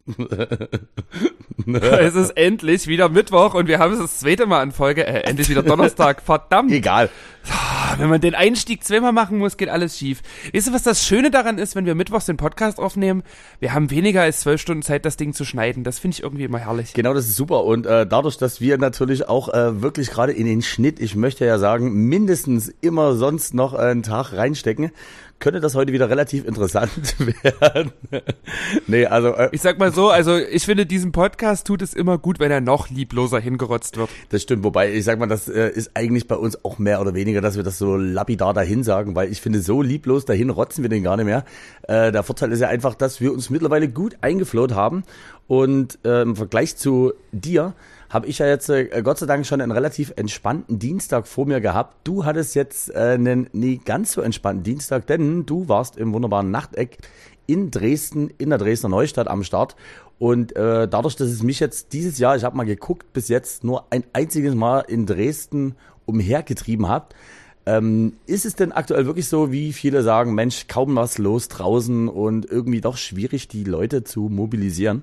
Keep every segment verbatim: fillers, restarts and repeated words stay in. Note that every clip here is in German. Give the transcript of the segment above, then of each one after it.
Es ist endlich wieder Mittwoch und wir haben es das zweite Mal in Folge, äh, endlich wieder Donnerstag, verdammt. Egal. Wenn man den Einstieg zweimal machen muss, geht alles schief. Weißt du, was das Schöne daran ist, wenn wir mittwochs den Podcast aufnehmen? Wir haben weniger als zwölf Stunden Zeit, das Ding zu schneiden. Das finde ich irgendwie immer herrlich. Genau, das ist super. Und äh, dadurch, dass wir natürlich auch äh, wirklich gerade in den Schnitt, ich möchte ja sagen, mindestens immer sonst noch einen Tag reinstecken, könnte das heute wieder relativ interessant werden. nee, also äh, ich sag mal so, also ich finde, diesem Podcast tut es immer gut, wenn er noch liebloser hingerotzt wird. Das stimmt, wobei ich sag mal, das äh, ist eigentlich bei uns auch mehr oder weniger, dass wir das so lapidar dahin sagen, weil ich finde, so lieblos dahin rotzen wir den gar nicht mehr. Äh, der Vorteil ist ja einfach, dass wir uns mittlerweile gut eingefloht haben und äh, im Vergleich zu dir habe ich ja jetzt äh, Gott sei Dank schon einen relativ entspannten Dienstag vor mir gehabt. Du hattest jetzt äh, einen nie ganz so entspannten Dienstag, denn du warst im wunderbaren Nachteck in Dresden, in der Dresdner Neustadt am Start. Und äh, dadurch, dass es mich jetzt dieses Jahr, ich habe mal geguckt, bis jetzt nur ein einziges Mal in Dresden umhergetrieben hat, ähm, ist es denn aktuell wirklich so, wie viele sagen, Mensch, kaum was los draußen und irgendwie doch schwierig, die Leute zu mobilisieren?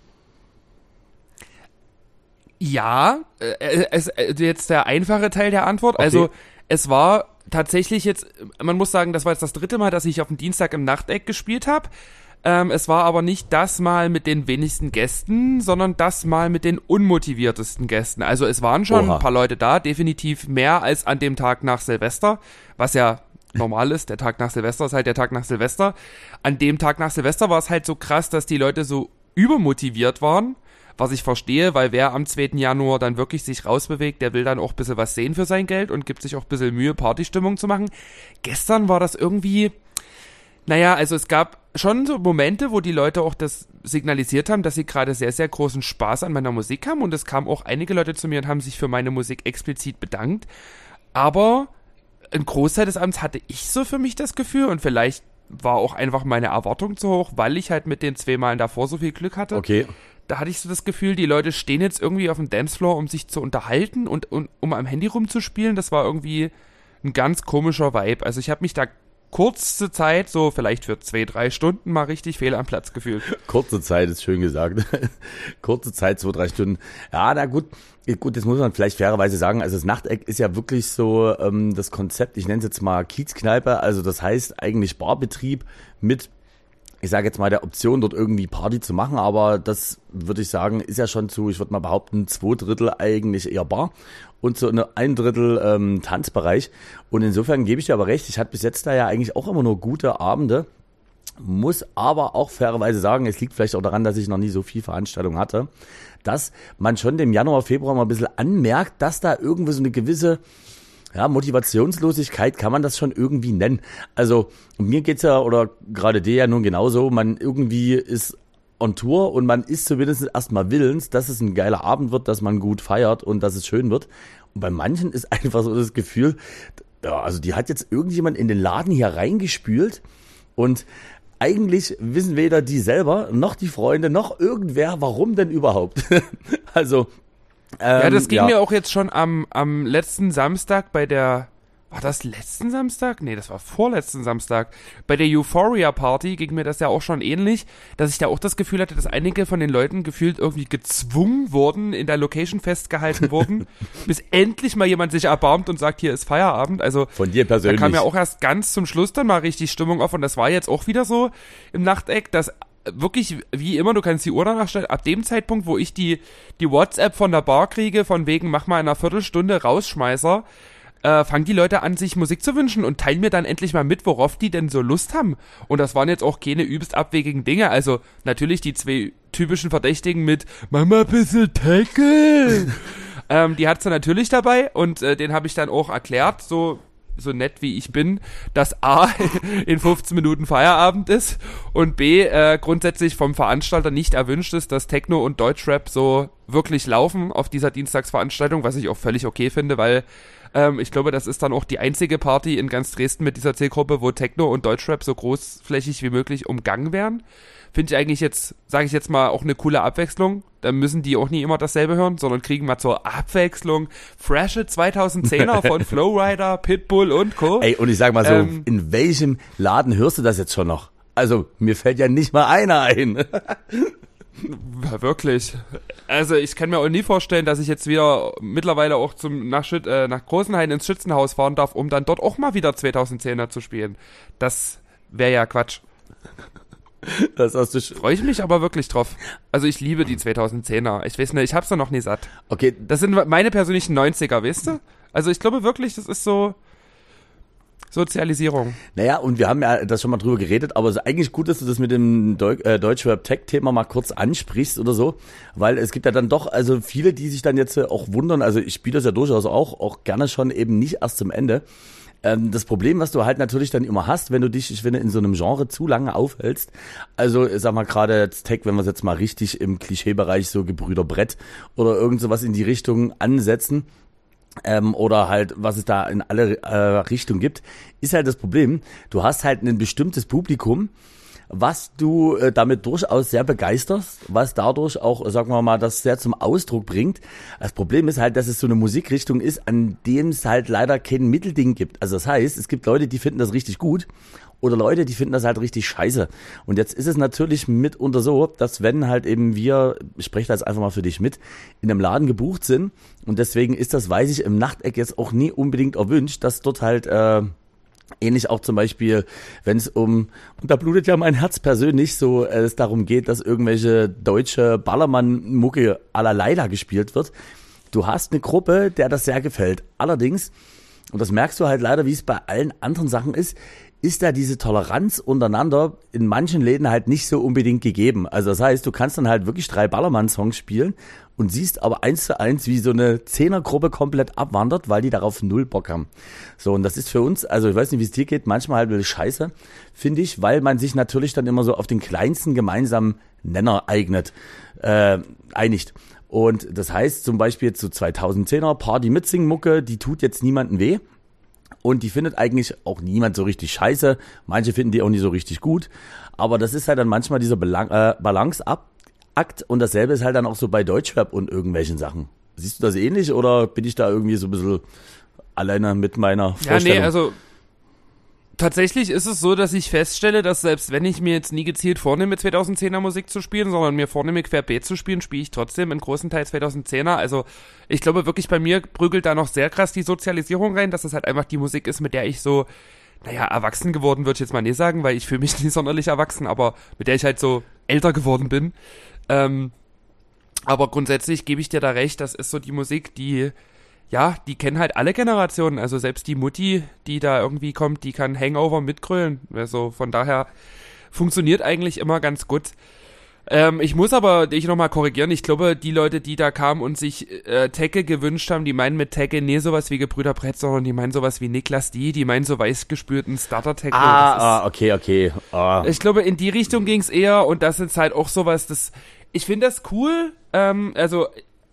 Ja, äh, es, äh, jetzt der einfache Teil der Antwort. Okay. Also es war tatsächlich jetzt, man muss sagen, das war jetzt das dritte Mal, dass ich auf dem Dienstag im Nachteck gespielt habe. Ähm, es war aber nicht das Mal mit den wenigsten Gästen, sondern das Mal mit den unmotiviertesten Gästen. Also es waren schon Oha. ein paar Leute da, definitiv mehr als an dem Tag nach Silvester, was ja normal ist. Der Tag nach Silvester ist halt der Tag nach Silvester. An dem Tag nach Silvester war es halt so krass, dass die Leute so übermotiviert waren. Was ich verstehe, weil wer am zweiten Januar dann wirklich sich rausbewegt, der will dann auch ein bisschen was sehen für sein Geld und gibt sich auch ein bisschen Mühe, Partystimmung zu machen. Gestern war das irgendwie, naja, also es gab schon so Momente, wo die Leute auch das signalisiert haben, dass sie gerade sehr, sehr großen Spaß an meiner Musik haben und es kamen auch einige Leute zu mir und haben sich für meine Musik explizit bedankt. Aber ein Großteil des Abends hatte ich so für mich das Gefühl und vielleicht war auch einfach meine Erwartung zu hoch, weil ich halt mit den zwei Malen davor so viel Glück hatte. Okay. Da hatte ich so das Gefühl, die Leute stehen jetzt irgendwie auf dem Dancefloor, um sich zu unterhalten und, und um am Handy rumzuspielen. Das war irgendwie ein ganz komischer Vibe. Also ich habe mich da kurze Zeit, so vielleicht für zwei, drei Stunden mal richtig fehl am Platz gefühlt. Kurze Zeit ist schön gesagt. Kurze Zeit, zwei, drei Stunden. Ja, na gut. Gut, das muss man vielleicht fairerweise sagen. Also das Nachteck ist ja wirklich so ähm, das Konzept, ich nenne es jetzt mal Kiezkneipe. Also das heißt eigentlich Barbetrieb mit, ich sage jetzt mal, der Option, dort irgendwie Party zu machen, aber das würde ich sagen, ist ja schon zu, ich würde mal behaupten, zwei Drittel eigentlich eher Bar und so eine ein Drittel ähm, Tanzbereich. Und insofern gebe ich dir aber recht, ich hatte bis jetzt da ja eigentlich auch immer nur gute Abende, muss aber auch fairerweise sagen, es liegt vielleicht auch daran, dass ich noch nie so viel Veranstaltungen hatte, dass man schon dem Januar, Februar mal ein bisschen anmerkt, dass da irgendwie so eine gewisse ja, Motivationslosigkeit kann man das schon irgendwie nennen. Also mir geht's ja, oder gerade dir ja nun genauso, man irgendwie ist on Tour und man ist zumindest erstmal willens, dass es ein geiler Abend wird, dass man gut feiert und dass es schön wird. Und bei manchen ist einfach so das Gefühl, ja, also die hat jetzt irgendjemand in den Laden hier reingespült und eigentlich wissen weder die selber, noch die Freunde, noch irgendwer, warum denn überhaupt. also Ähm, ja, das ging ja. mir auch jetzt schon am, am letzten Samstag bei der, war das letzten Samstag? Nee, das war vorletzten Samstag. Bei der Euphoria Party ging mir das ja auch schon ähnlich, dass ich da auch das Gefühl hatte, dass einige von den Leuten gefühlt irgendwie gezwungen wurden, in der Location festgehalten wurden, bis endlich mal jemand sich erbarmt und sagt, hier ist Feierabend. Also von dir persönlich. Da kam ja auch erst ganz zum Schluss dann mal richtig Stimmung auf und das war jetzt auch wieder so im Nachteck, dass wirklich, wie immer, du kannst die Uhr danach stellen, ab dem Zeitpunkt, wo ich die, die WhatsApp von der Bar kriege, von wegen, mach mal in einer Viertelstunde Rausschmeißer, äh, fangen die Leute an, sich Musik zu wünschen und teilen mir dann endlich mal mit, worauf die denn so Lust haben. Und das waren jetzt auch keine übelst abwegigen Dinge. Also natürlich die zwei typischen Verdächtigen mit Mach mal ein bisschen Tackle. ähm, die hat's dann natürlich dabei und äh, den habe ich dann auch erklärt, so so nett wie ich bin, dass A, in fünfzehn Minuten Feierabend ist und B, äh, grundsätzlich vom Veranstalter nicht erwünscht ist, dass Techno und Deutschrap so wirklich laufen auf dieser Dienstagsveranstaltung, was ich auch völlig okay finde, weil ähm, ich glaube, das ist dann auch die einzige Party in ganz Dresden mit dieser Zielgruppe, wo Techno und Deutschrap so großflächig wie möglich umgangen werden. Finde ich eigentlich jetzt, sage ich jetzt mal, auch eine coole Abwechslung. Da müssen die auch nie immer dasselbe hören, sondern kriegen mal zur Abwechslung frische zweitausendzehner von Flowrider, Pitbull und Co. Ey, und ich sag mal so, Ähm, in welchem Laden hörst du das jetzt schon noch? Also, mir fällt ja nicht mal einer ein. Ja, wirklich. Also ich kann mir auch nie vorstellen, dass ich jetzt wieder mittlerweile auch zum nach, Schüt, äh, nach Großenhain ins Schützenhaus fahren darf, um dann dort auch mal wieder zweitausendzehner zu spielen. Das wäre ja Quatsch. Das hast du Freue ich mich aber wirklich drauf. Also ich liebe die zweitausendzehner. Ich weiß nicht, ich hab's da noch nie satt. Okay. Das sind meine persönlichen neunziger, weißt du? Also ich glaube wirklich, das ist so Sozialisierung. Naja, und wir haben ja das schon mal drüber geredet, aber es ist eigentlich gut, dass du das mit dem Deu- äh, Deutschrap-Tech-Thema mal kurz ansprichst oder so, weil es gibt ja dann doch, also viele, die sich dann jetzt auch wundern, also ich spiele das ja durchaus auch, auch gerne schon eben nicht erst zum Ende. Ähm, das Problem, was du halt natürlich dann immer hast, wenn du dich, ich finde, in so einem Genre zu lange aufhältst, also sag mal gerade jetzt Tech, wenn wir es jetzt mal richtig im Klischeebereich so Gebrüder Brett oder irgend sowas in die Richtung ansetzen, Ähm, oder halt, was es da in alle äh, Richtungen gibt, ist halt das Problem, du hast halt ein bestimmtes Publikum, was du äh, damit durchaus sehr begeisterst, was dadurch auch, sagen wir mal, das sehr zum Ausdruck bringt. Das Problem ist halt, dass es so eine Musikrichtung ist, an dem es halt leider kein Mittelding gibt. Also das heißt, es gibt Leute, die finden das richtig gut oder Leute, die finden das halt richtig scheiße. Und jetzt ist es natürlich mitunter so, dass wenn halt eben wir, ich spreche da jetzt einfach mal für dich mit, in einem Laden gebucht sind und deswegen ist das, weiß ich, im Nachteck jetzt auch nie unbedingt erwünscht, dass dort halt äh, ähnlich auch zum Beispiel, wenn es um, und da blutet ja mein Herz persönlich, so äh, es darum geht, dass irgendwelche deutsche Ballermann-Mucke à la Laila gespielt wird. Du hast eine Gruppe, der das sehr gefällt. Allerdings, und das merkst du halt leider, wie es bei allen anderen Sachen ist, ist da diese Toleranz untereinander in manchen Läden halt nicht so unbedingt gegeben. Also das heißt, du kannst dann halt wirklich drei Ballermann-Songs spielen und siehst aber eins zu eins, wie so eine Zehnergruppe komplett abwandert, weil die darauf null Bock haben. So, und das ist für uns, also ich weiß nicht, wie es dir geht, manchmal halt wirklich scheiße, finde ich, weil man sich natürlich dann immer so auf den kleinsten gemeinsamen Nenner eignet, äh, einigt. Und das heißt zum Beispiel jetzt so zweitausendzehner Party-Mitsing-Mucke, die tut jetzt niemandem weh. Und die findet eigentlich auch niemand so richtig scheiße. Manche finden die auch nicht so richtig gut. Aber das ist halt dann manchmal dieser Belang- äh, Balanceakt. Und dasselbe ist halt dann auch so bei Deutschrap und irgendwelchen Sachen. Siehst du das ähnlich oder bin ich da irgendwie so ein bisschen alleine mit meiner Vorstellung? Ja, nee, also tatsächlich ist es so, dass ich feststelle, dass selbst wenn ich mir jetzt nie gezielt vornehme, zweitausendzehner Musik zu spielen, sondern mir vornehme, querbeet zu spielen, spiele ich trotzdem in großen Teil zweitausendzehner. Also ich glaube wirklich, bei mir prügelt da noch sehr krass die Sozialisierung rein, dass es halt einfach die Musik ist, mit der ich so, naja, erwachsen geworden würde ich jetzt mal nicht sagen, weil ich fühle mich nicht sonderlich erwachsen, aber mit der ich halt so älter geworden bin. Ähm, aber grundsätzlich gebe ich dir da recht, das ist so die Musik, die... Ja, die kennen halt alle Generationen, also selbst die Mutti, die da irgendwie kommt, die kann Hangover mitgrölen, also von daher funktioniert eigentlich immer ganz gut. Ähm, ich muss aber dich nochmal korrigieren, ich glaube, die Leute, die da kamen und sich äh, Tecke gewünscht haben, die meinen mit Tecke nie sowas wie Gebrüder Brett, sondern die meinen sowas wie Niklas D., die meinen so weißgespürten Starter-Techno. Ah, ah, okay, okay. Ah. Ich glaube, in die Richtung ging's eher und das ist halt auch sowas, das, ich finde das cool, ähm, also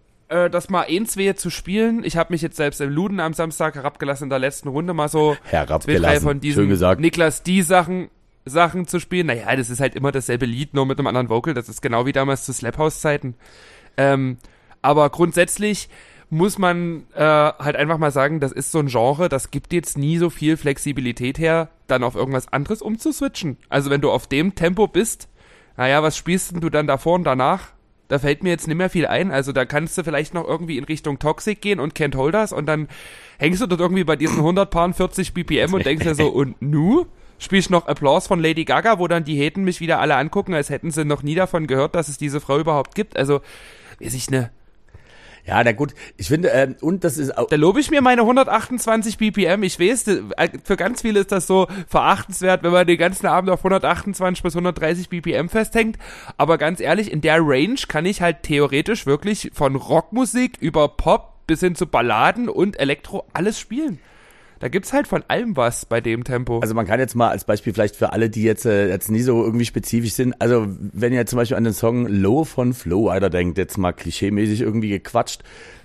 das mal ein, zwei zu spielen. Ich habe mich jetzt selbst im Luden am Samstag herabgelassen in der letzten Runde mal so zwei, drei von diesen Niklas D. Sachen Sachen zu spielen. Naja, das ist halt immer dasselbe Lied, nur mit einem anderen Vocal. Das ist genau wie damals zu Slap House Zeiten. Ähm, aber grundsätzlich muss man äh, halt einfach mal sagen, das ist so ein Genre, das gibt jetzt nie so viel Flexibilität her, dann auf irgendwas anderes umzuswitchen. Also wenn du auf dem Tempo bist, naja, was spielst denn du dann davor und danach? Da fällt mir jetzt nicht mehr viel ein, also da kannst du vielleicht noch irgendwie in Richtung Toxic gehen und Can't Hold Us und dann hängst du dort irgendwie bei diesen hundert Paaren vierzig B P M und denkst dir so, und nu? Spielst noch Applaus von Lady Gaga, wo dann die Heten mich wieder alle angucken, als hätten sie noch nie davon gehört, dass es diese Frau überhaupt gibt, also, weiß ich ne. Ja, na gut, ich finde, ähm, und das ist auch... Da lobe ich mir meine hundertachtundzwanzig B P M, ich weiß, für ganz viele ist das so verachtenswert, wenn man den ganzen Abend auf hundertachtundzwanzig bis hundertdreißig B P M festhängt, aber ganz ehrlich, in der Range kann ich halt theoretisch wirklich von Rockmusik über Pop bis hin zu Balladen und Elektro alles spielen. Da gibt's halt von allem was bei dem Tempo. Also man kann jetzt mal als Beispiel vielleicht für alle, die jetzt äh, jetzt nie so irgendwie spezifisch sind, also wenn ihr zum Beispiel an den Song Low von Flow Rider denkt, jetzt mal klischeemäßig irgendwie gequatscht,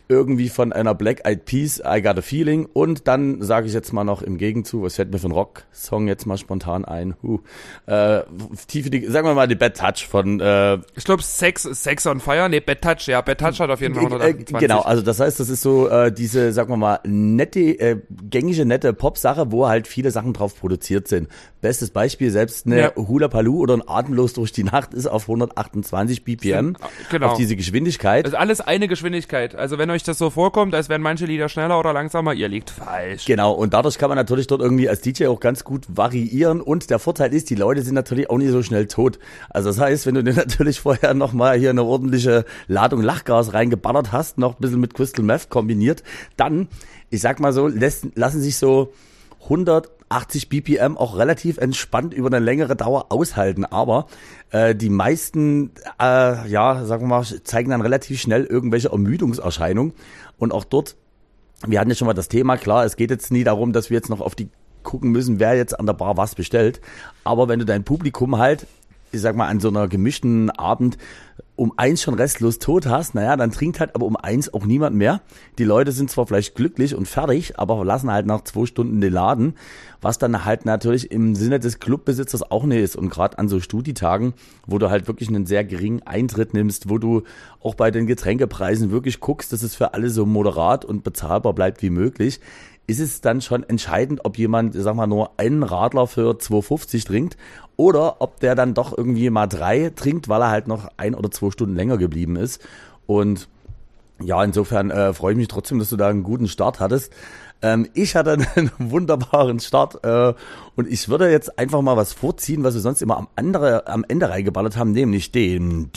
irgendwie von einer Black Eyed Peas, I Got a Feeling. Und dann sage ich jetzt mal noch im Gegenzug, was fällt mir für einen Rock-Song jetzt mal spontan ein? Huh. Äh, tiefe, die, sagen wir mal die Bad Touch von... Äh, ich glaube Sex, Sex on Fire, nee, Bad Touch, ja, Bad Touch hat auf jeden Fall hundertachtundzwanzig. Äh, genau, also das heißt, das ist so äh, diese, sagen wir mal, nette, äh, gängige, nette Pop-Sache, wo halt viele Sachen drauf produziert sind. Bestes Beispiel, selbst eine ja. Hula Paloo oder ein Atemlos durch die Nacht ist auf hundertachtundzwanzig B P M, genau. auf diese Geschwindigkeit. Das ist alles eine Geschwindigkeit. Also wenn euch das so vorkommt, als wären manche Lieder schneller oder langsamer, ihr liegt falsch. Genau, und dadurch kann man natürlich dort irgendwie als D J auch ganz gut variieren und der Vorteil ist, die Leute sind natürlich auch nicht so schnell tot. Also das heißt, wenn du dir natürlich vorher nochmal hier eine ordentliche Ladung Lachgas reingeballert hast, noch ein bisschen mit Crystal Meth kombiniert, dann, ich sag mal so, lässt, lassen sich so hundertachtzig B P M auch relativ entspannt über eine längere Dauer aushalten, aber äh, die meisten, äh, ja, sagen wir mal, zeigen dann relativ schnell irgendwelche Ermüdungserscheinungen und auch dort, wir hatten ja schon mal das Thema, klar, es geht jetzt nie darum, dass wir jetzt noch auf die gucken müssen, wer jetzt an der Bar was bestellt, aber wenn du dein Publikum halt, ich sag mal, an so einer gemischten Abend um eins schon restlos tot hast, naja, dann trinkt halt aber um eins auch niemand mehr. Die Leute sind zwar vielleicht glücklich und fertig, aber verlassen halt nach zwei Stunden den Laden, was dann halt natürlich im Sinne des Clubbesitzers auch nicht ist. Und gerade an so Studitagen, wo du halt wirklich einen sehr geringen Eintritt nimmst, wo du auch bei den Getränkepreisen wirklich guckst, dass es für alle so moderat und bezahlbar bleibt wie möglich, ist es dann schon entscheidend, ob jemand, sag mal, nur einen Radler für zwei fünfzig trinkt oder ob der dann doch irgendwie mal drei trinkt, weil er halt noch ein oder zwei Stunden länger geblieben ist. Und ja, insofern äh, freue ich mich trotzdem, dass du da einen guten Start hattest. Ähm, ich hatte einen wunderbaren Start äh, und ich würde jetzt einfach mal was vorziehen, was wir sonst immer am, andere, am Ende reingeballert haben, nämlich den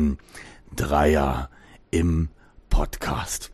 Dreier im Podcast.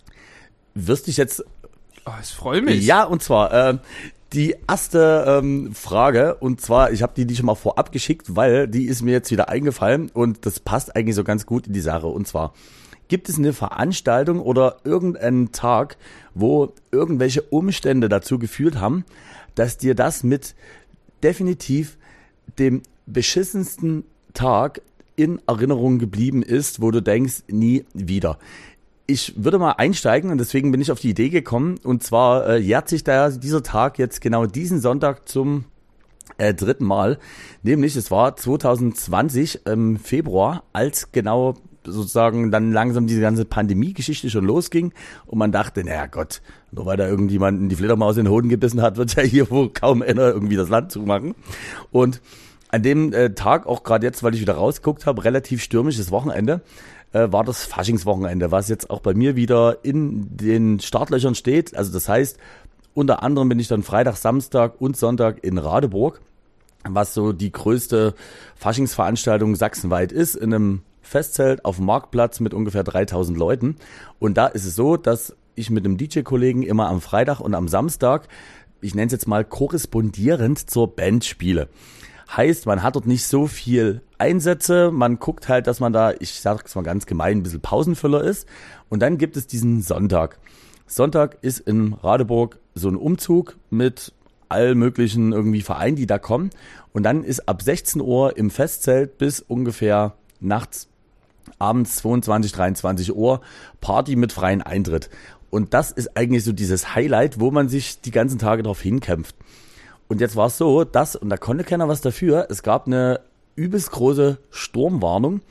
Wirst dich jetzt... Oh, ich freue mich. Ja, und zwar äh, die erste ähm, Frage, und zwar, ich habe die, die schon mal vorab geschickt, weil die ist mir jetzt wieder eingefallen und das passt eigentlich so ganz gut in die Sache. Und zwar, gibt es eine Veranstaltung oder irgendeinen Tag, wo irgendwelche Umstände dazu geführt haben, dass dir das mit definitiv dem beschissensten Tag in Erinnerung geblieben ist, wo du denkst, nie wieder? Ich würde mal einsteigen und deswegen bin ich auf die Idee gekommen und zwar äh, jährt sich da dieser Tag jetzt genau diesen Sonntag zum äh, dritten Mal, nämlich es war zwanzig zwanzig im Februar, als genau sozusagen dann langsam diese ganze Pandemie-Geschichte schon losging und man dachte, naja Gott, nur weil da irgendjemand die Fledermaus in den Hoden gebissen hat, wird ja hier wohl kaum einer irgendwie das Land zumachen. Und an dem äh, Tag, auch gerade jetzt, weil ich wieder rausgeguckt habe, relativ stürmisches Wochenende, äh, war das Faschingswochenende, was jetzt auch bei mir wieder in den Startlöchern steht. Also das heißt, unter anderem bin ich dann Freitag, Samstag und Sonntag in Radeburg, was so die größte Faschingsveranstaltung sachsenweit ist, in einem Festzelt auf dem Marktplatz mit ungefähr dreitausend Leuten. Und da ist es so, dass ich mit einem D J-Kollegen immer am Freitag und am Samstag, ich nenne es jetzt mal korrespondierend zur Band spiele. Heißt, man hat dort nicht so viel Einsätze, man guckt halt, dass man da, ich sag's mal ganz gemein, ein bisschen Pausenfüller ist. Und dann gibt es diesen Sonntag. Sonntag ist in Radeburg so ein Umzug mit all möglichen irgendwie Vereinen, die da kommen. Und dann ist ab sechzehn Uhr im Festzelt bis ungefähr nachts, abends zweiundzwanzig, dreiundzwanzig Uhr Party mit freiem Eintritt. Und das ist eigentlich so dieses Highlight, wo man sich die ganzen Tage drauf hinkämpft. Und jetzt war es so, dass, und da konnte keiner was dafür, es gab eine übelst große Sturmwarnung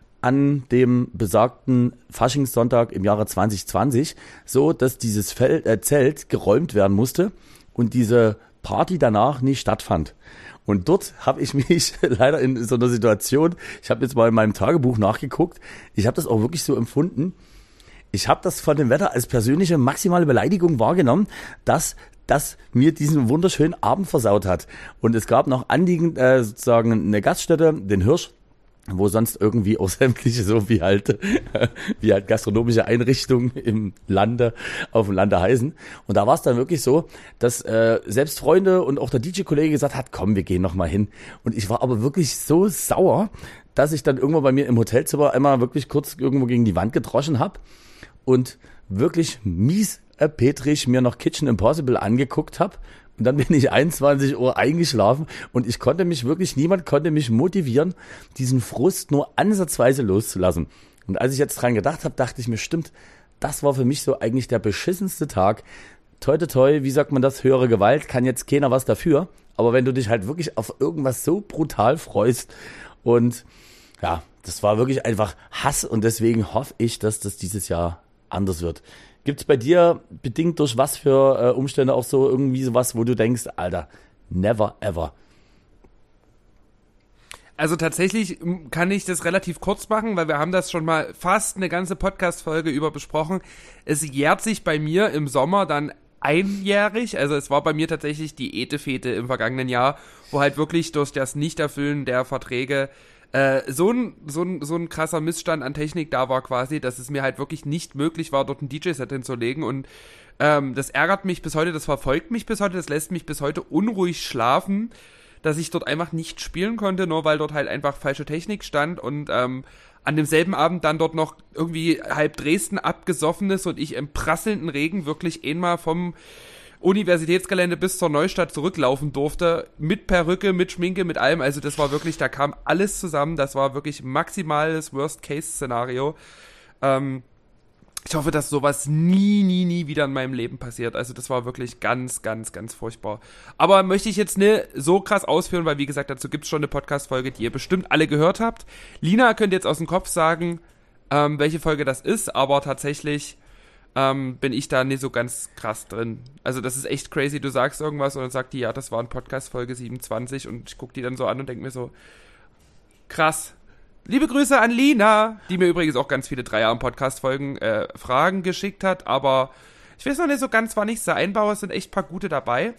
an dem besagten Faschingssonntag im Jahre zwanzig zwanzig, so dass dieses Feld, äh, Zelt geräumt werden musste und diese Party danach nicht stattfand. Und dort habe ich mich leider in so einer Situation, ich habe jetzt mal in meinem Tagebuch nachgeguckt, ich habe das auch wirklich so empfunden, ich habe das von dem Wetter als persönliche maximale Beleidigung wahrgenommen, dass das mir diesen wunderschönen Abend versaut hat. Und es gab noch anliegend äh, sozusagen eine Gaststätte, den Hirsch, wo sonst irgendwie auch sämtliche so wie halt wie halt gastronomische Einrichtungen im Lande, auf dem Lande heißen. Und da war es dann wirklich so, dass äh, selbst Freunde und auch der D J-Kollege gesagt hat, komm, wir gehen noch mal hin. Und ich war aber wirklich so sauer, dass ich dann irgendwann bei mir im Hotelzimmer einmal wirklich kurz irgendwo gegen die Wand gedroschen habe und wirklich mies Petrich mir noch Kitchen Impossible angeguckt habe und dann bin ich einundzwanzig Uhr eingeschlafen und ich konnte mich wirklich, niemand konnte mich motivieren, diesen Frust nur ansatzweise loszulassen. Und als ich jetzt dran gedacht habe, dachte ich mir, stimmt, das war für mich so eigentlich der beschissenste Tag. Toi, toi, toi, wie sagt man das, höhere Gewalt, kann jetzt keiner was dafür. Aber wenn du dich halt wirklich auf irgendwas so brutal freust und ja, das war wirklich einfach Hass und deswegen hoffe ich, dass das dieses Jahr anders wird. Gibt's bei dir bedingt durch was für äh, Umstände auch so irgendwie sowas, wo du denkst, Alter, never ever? Also tatsächlich kann ich das relativ kurz machen, weil wir haben das schon mal fast eine ganze Podcast-Folge über besprochen. Es jährt sich bei mir im Sommer dann einjährig, also es war bei mir tatsächlich die Ete-Fete im vergangenen Jahr, wo halt wirklich durch das Nichterfüllen der Verträge äh, so ein, so ein, so ein krasser Missstand an Technik da war quasi, dass es mir halt wirklich nicht möglich war, dort ein D J-Set hinzulegen und ähm, das ärgert mich bis heute, das verfolgt mich bis heute, das lässt mich bis heute unruhig schlafen, dass ich dort einfach nicht spielen konnte, nur weil dort halt einfach falsche Technik stand und ähm, an demselben Abend dann dort noch irgendwie halb Dresden abgesoffen ist und ich im prasselnden Regen wirklich einmal vom Universitätsgelände bis zur Neustadt zurücklaufen durfte, mit Perücke, mit Schminke, mit allem, also das war wirklich, da kam alles zusammen, das war wirklich maximales Worst-Case-Szenario. Ähm, ich hoffe, dass sowas nie, nie, nie wieder in meinem Leben passiert. Also das war wirklich ganz, ganz, ganz furchtbar. Aber möchte ich jetzt nicht so krass ausführen, weil wie gesagt, dazu gibt's schon eine Podcast-Folge, die ihr bestimmt alle gehört habt. Lina könnt jetzt aus dem Kopf sagen, ähm, welche Folge das ist, aber tatsächlich ähm, bin ich da nicht so ganz krass drin. Also das ist echt crazy, du sagst irgendwas und dann sagt die, ja, das war ein Podcast-Folge siebenundzwanzig und ich guck die dann so an und denk mir so, krass. Liebe Grüße an Lina, die mir übrigens auch ganz viele Drei-Jahren-Podcast-Folgen äh, Fragen geschickt hat, aber ich weiß noch nicht so ganz, wann ich sie einbaue, es sind echt ein paar gute dabei.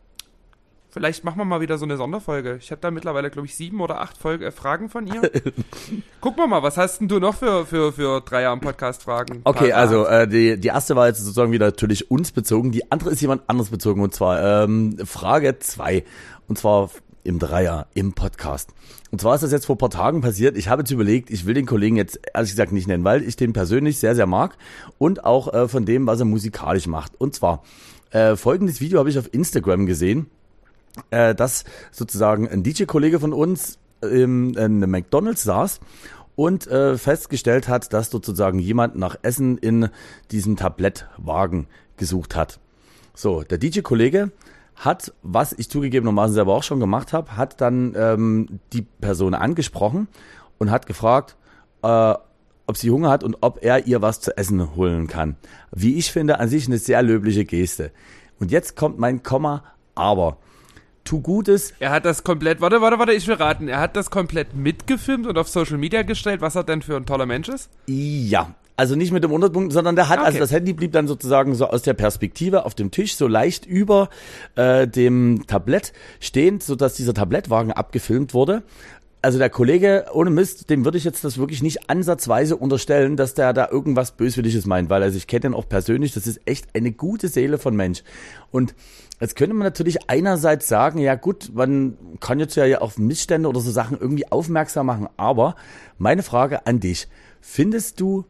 Vielleicht machen wir mal wieder so eine Sonderfolge. Ich habe da mittlerweile, glaube ich, sieben oder acht Folge, äh, Fragen von ihr. Gucken wir mal, was hast denn du noch für, für, für Drei-Jahren-Podcast-Fragen? Okay, also äh, die, die erste war jetzt sozusagen wieder natürlich uns bezogen, die andere ist jemand anderes bezogen und zwar ähm, Frage zwei und zwar im Dreier, im Podcast. Und zwar ist das jetzt vor ein paar Tagen passiert. Ich habe jetzt überlegt, ich will den Kollegen jetzt ehrlich gesagt nicht nennen, weil ich den persönlich sehr, sehr mag und auch äh, von dem, was er musikalisch macht. Und zwar, äh, folgendes Video habe ich auf Instagram gesehen, äh, dass sozusagen ein D J-Kollege von uns im, in einem McDonald's saß und äh, festgestellt hat, dass sozusagen jemand nach Essen in diesem Tablettwagen gesucht hat. So, der D J-Kollege hat, was ich zugegebenermaßen selber auch schon gemacht habe, hat dann ähm, die Person angesprochen und hat gefragt, äh, ob sie Hunger hat und ob er ihr was zu essen holen kann. Wie ich finde, an sich eine sehr löbliche Geste. Und jetzt kommt mein Komma, aber tu Gutes. Er hat das komplett, warte, warte, warte, ich will raten, er hat das komplett mitgefilmt und auf Social Media gestellt, was er denn für ein toller Mensch ist? Ja. Also nicht mit dem Unterpunkt, sondern der hat, okay. Also das Handy blieb dann sozusagen so aus der Perspektive auf dem Tisch, so leicht über äh, dem Tablett stehend, sodass dieser Tablettwagen abgefilmt wurde. Also der Kollege, ohne Mist, dem würde ich jetzt das wirklich nicht ansatzweise unterstellen, dass der da irgendwas Böswilliges meint, weil also ich kenne den auch persönlich, das ist echt eine gute Seele von Mensch. Und jetzt könnte man natürlich einerseits sagen, ja gut, man kann jetzt ja auf Missstände oder so Sachen irgendwie aufmerksam machen, aber meine Frage an dich, findest du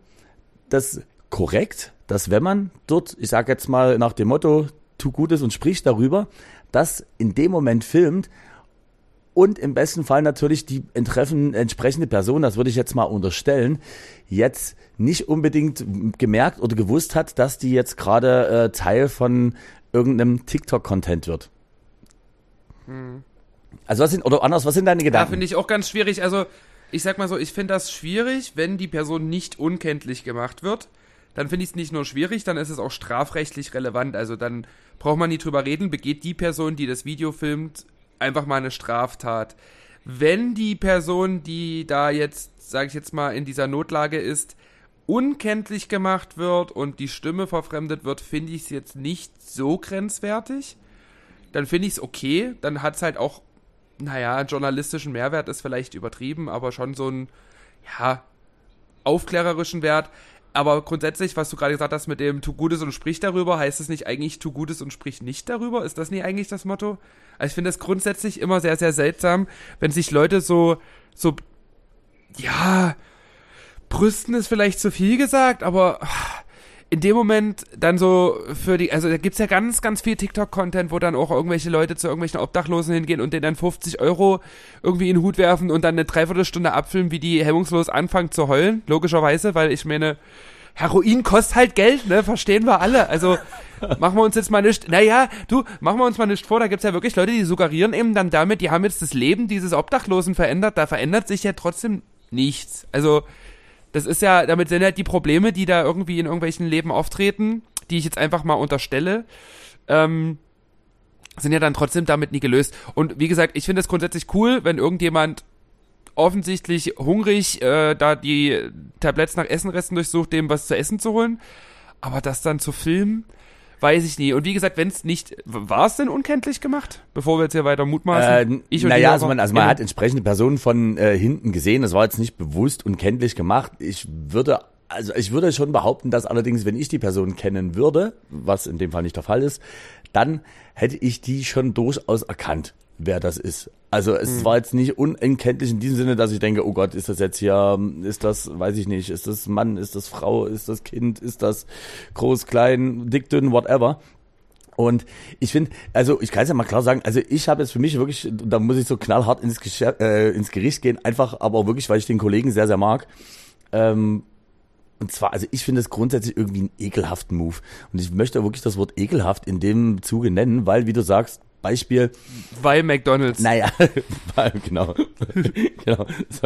das korrekt, dass wenn man dort, ich sage jetzt mal nach dem Motto, tu Gutes und sprich darüber, das in dem Moment filmt und im besten Fall natürlich die entreffen, entsprechende Person, das würde ich jetzt mal unterstellen, jetzt nicht unbedingt gemerkt oder gewusst hat, dass die jetzt gerade äh, Teil von irgendeinem TikTok-Content wird. Hm. Also was sind, oder anders, was sind deine Gedanken? Ja, finde ich auch ganz schwierig, also ich sag mal so, ich finde das schwierig, wenn die Person nicht unkenntlich gemacht wird. Dann finde ich es nicht nur schwierig, dann ist es auch strafrechtlich relevant. Also dann braucht man nicht drüber reden, begeht die Person, die das Video filmt, einfach mal eine Straftat. Wenn die Person, die da jetzt, sage ich jetzt mal, in dieser Notlage ist, unkenntlich gemacht wird und die Stimme verfremdet wird, finde ich es jetzt nicht so grenzwertig. Dann finde ich es okay, dann hat es halt auch, naja, journalistischen Mehrwert ist vielleicht übertrieben, aber schon so einen, ja, aufklärerischen Wert. Aber grundsätzlich, was du gerade gesagt hast mit dem tu Gutes und sprich darüber, heißt es nicht eigentlich tu Gutes und sprich nicht darüber? Ist das nicht eigentlich das Motto? Also ich finde es grundsätzlich immer sehr, sehr seltsam, wenn sich Leute so, so, ja, brüsten ist vielleicht zu viel gesagt, aber in dem Moment dann so für die, also da gibt's ja ganz, ganz viel TikTok-Content, wo dann auch irgendwelche Leute zu irgendwelchen Obdachlosen hingehen und denen dann fünfzig Euro irgendwie in den Hut werfen und dann eine Dreiviertelstunde abfilmen, wie die hemmungslos anfangen zu heulen, logischerweise, weil ich meine, Heroin kostet halt Geld, ne? Verstehen wir alle. Also machen wir uns jetzt mal nicht, naja, du, machen wir uns mal nicht vor, da gibt's ja wirklich Leute, die suggerieren eben dann damit, die haben jetzt das Leben dieses Obdachlosen verändert, da verändert sich ja trotzdem nichts. Also das ist ja, damit sind ja die Probleme, die da irgendwie in irgendwelchen Leben auftreten, die ich jetzt einfach mal unterstelle, ähm, sind ja dann trotzdem damit nie gelöst. Und wie gesagt, ich finde es grundsätzlich cool, wenn irgendjemand offensichtlich hungrig äh, da die Tabletts nach Essenresten durchsucht, dem was zu essen zu holen. Aber das dann zu filmen, weiß ich nie. Und wie gesagt, wenn es nicht, war es denn unkenntlich gemacht? Bevor wir jetzt hier weiter mutmaßen. Äh, ich und naja, also man, also man hat entsprechende Personen von äh, hinten gesehen. Das war jetzt nicht bewusst unkenntlich gemacht. Ich würde, also ich würde schon behaupten, dass allerdings, wenn ich die Person kennen würde, was in dem Fall nicht der Fall ist, dann hätte ich die schon durchaus erkannt, wer das ist. Also es hm. war jetzt nicht unkenntlich in diesem Sinne, dass ich denke, oh Gott, ist das jetzt hier, ist das, weiß ich nicht, ist das Mann, ist das Frau, ist das Kind, ist das groß, klein, dick, dünn, whatever. Und ich finde, also ich kann es ja mal klar sagen, also ich habe jetzt für mich wirklich, da muss ich so knallhart ins, Geschäft, äh, ins Gericht gehen, einfach, aber wirklich, weil ich den Kollegen sehr, sehr mag. Ähm, Und zwar, also ich finde es grundsätzlich irgendwie einen ekelhaften Move. Und ich möchte wirklich das Wort ekelhaft in dem Zuge nennen, weil, wie du sagst, Beispiel. Weil McDonald's. Naja, weil, genau. genau.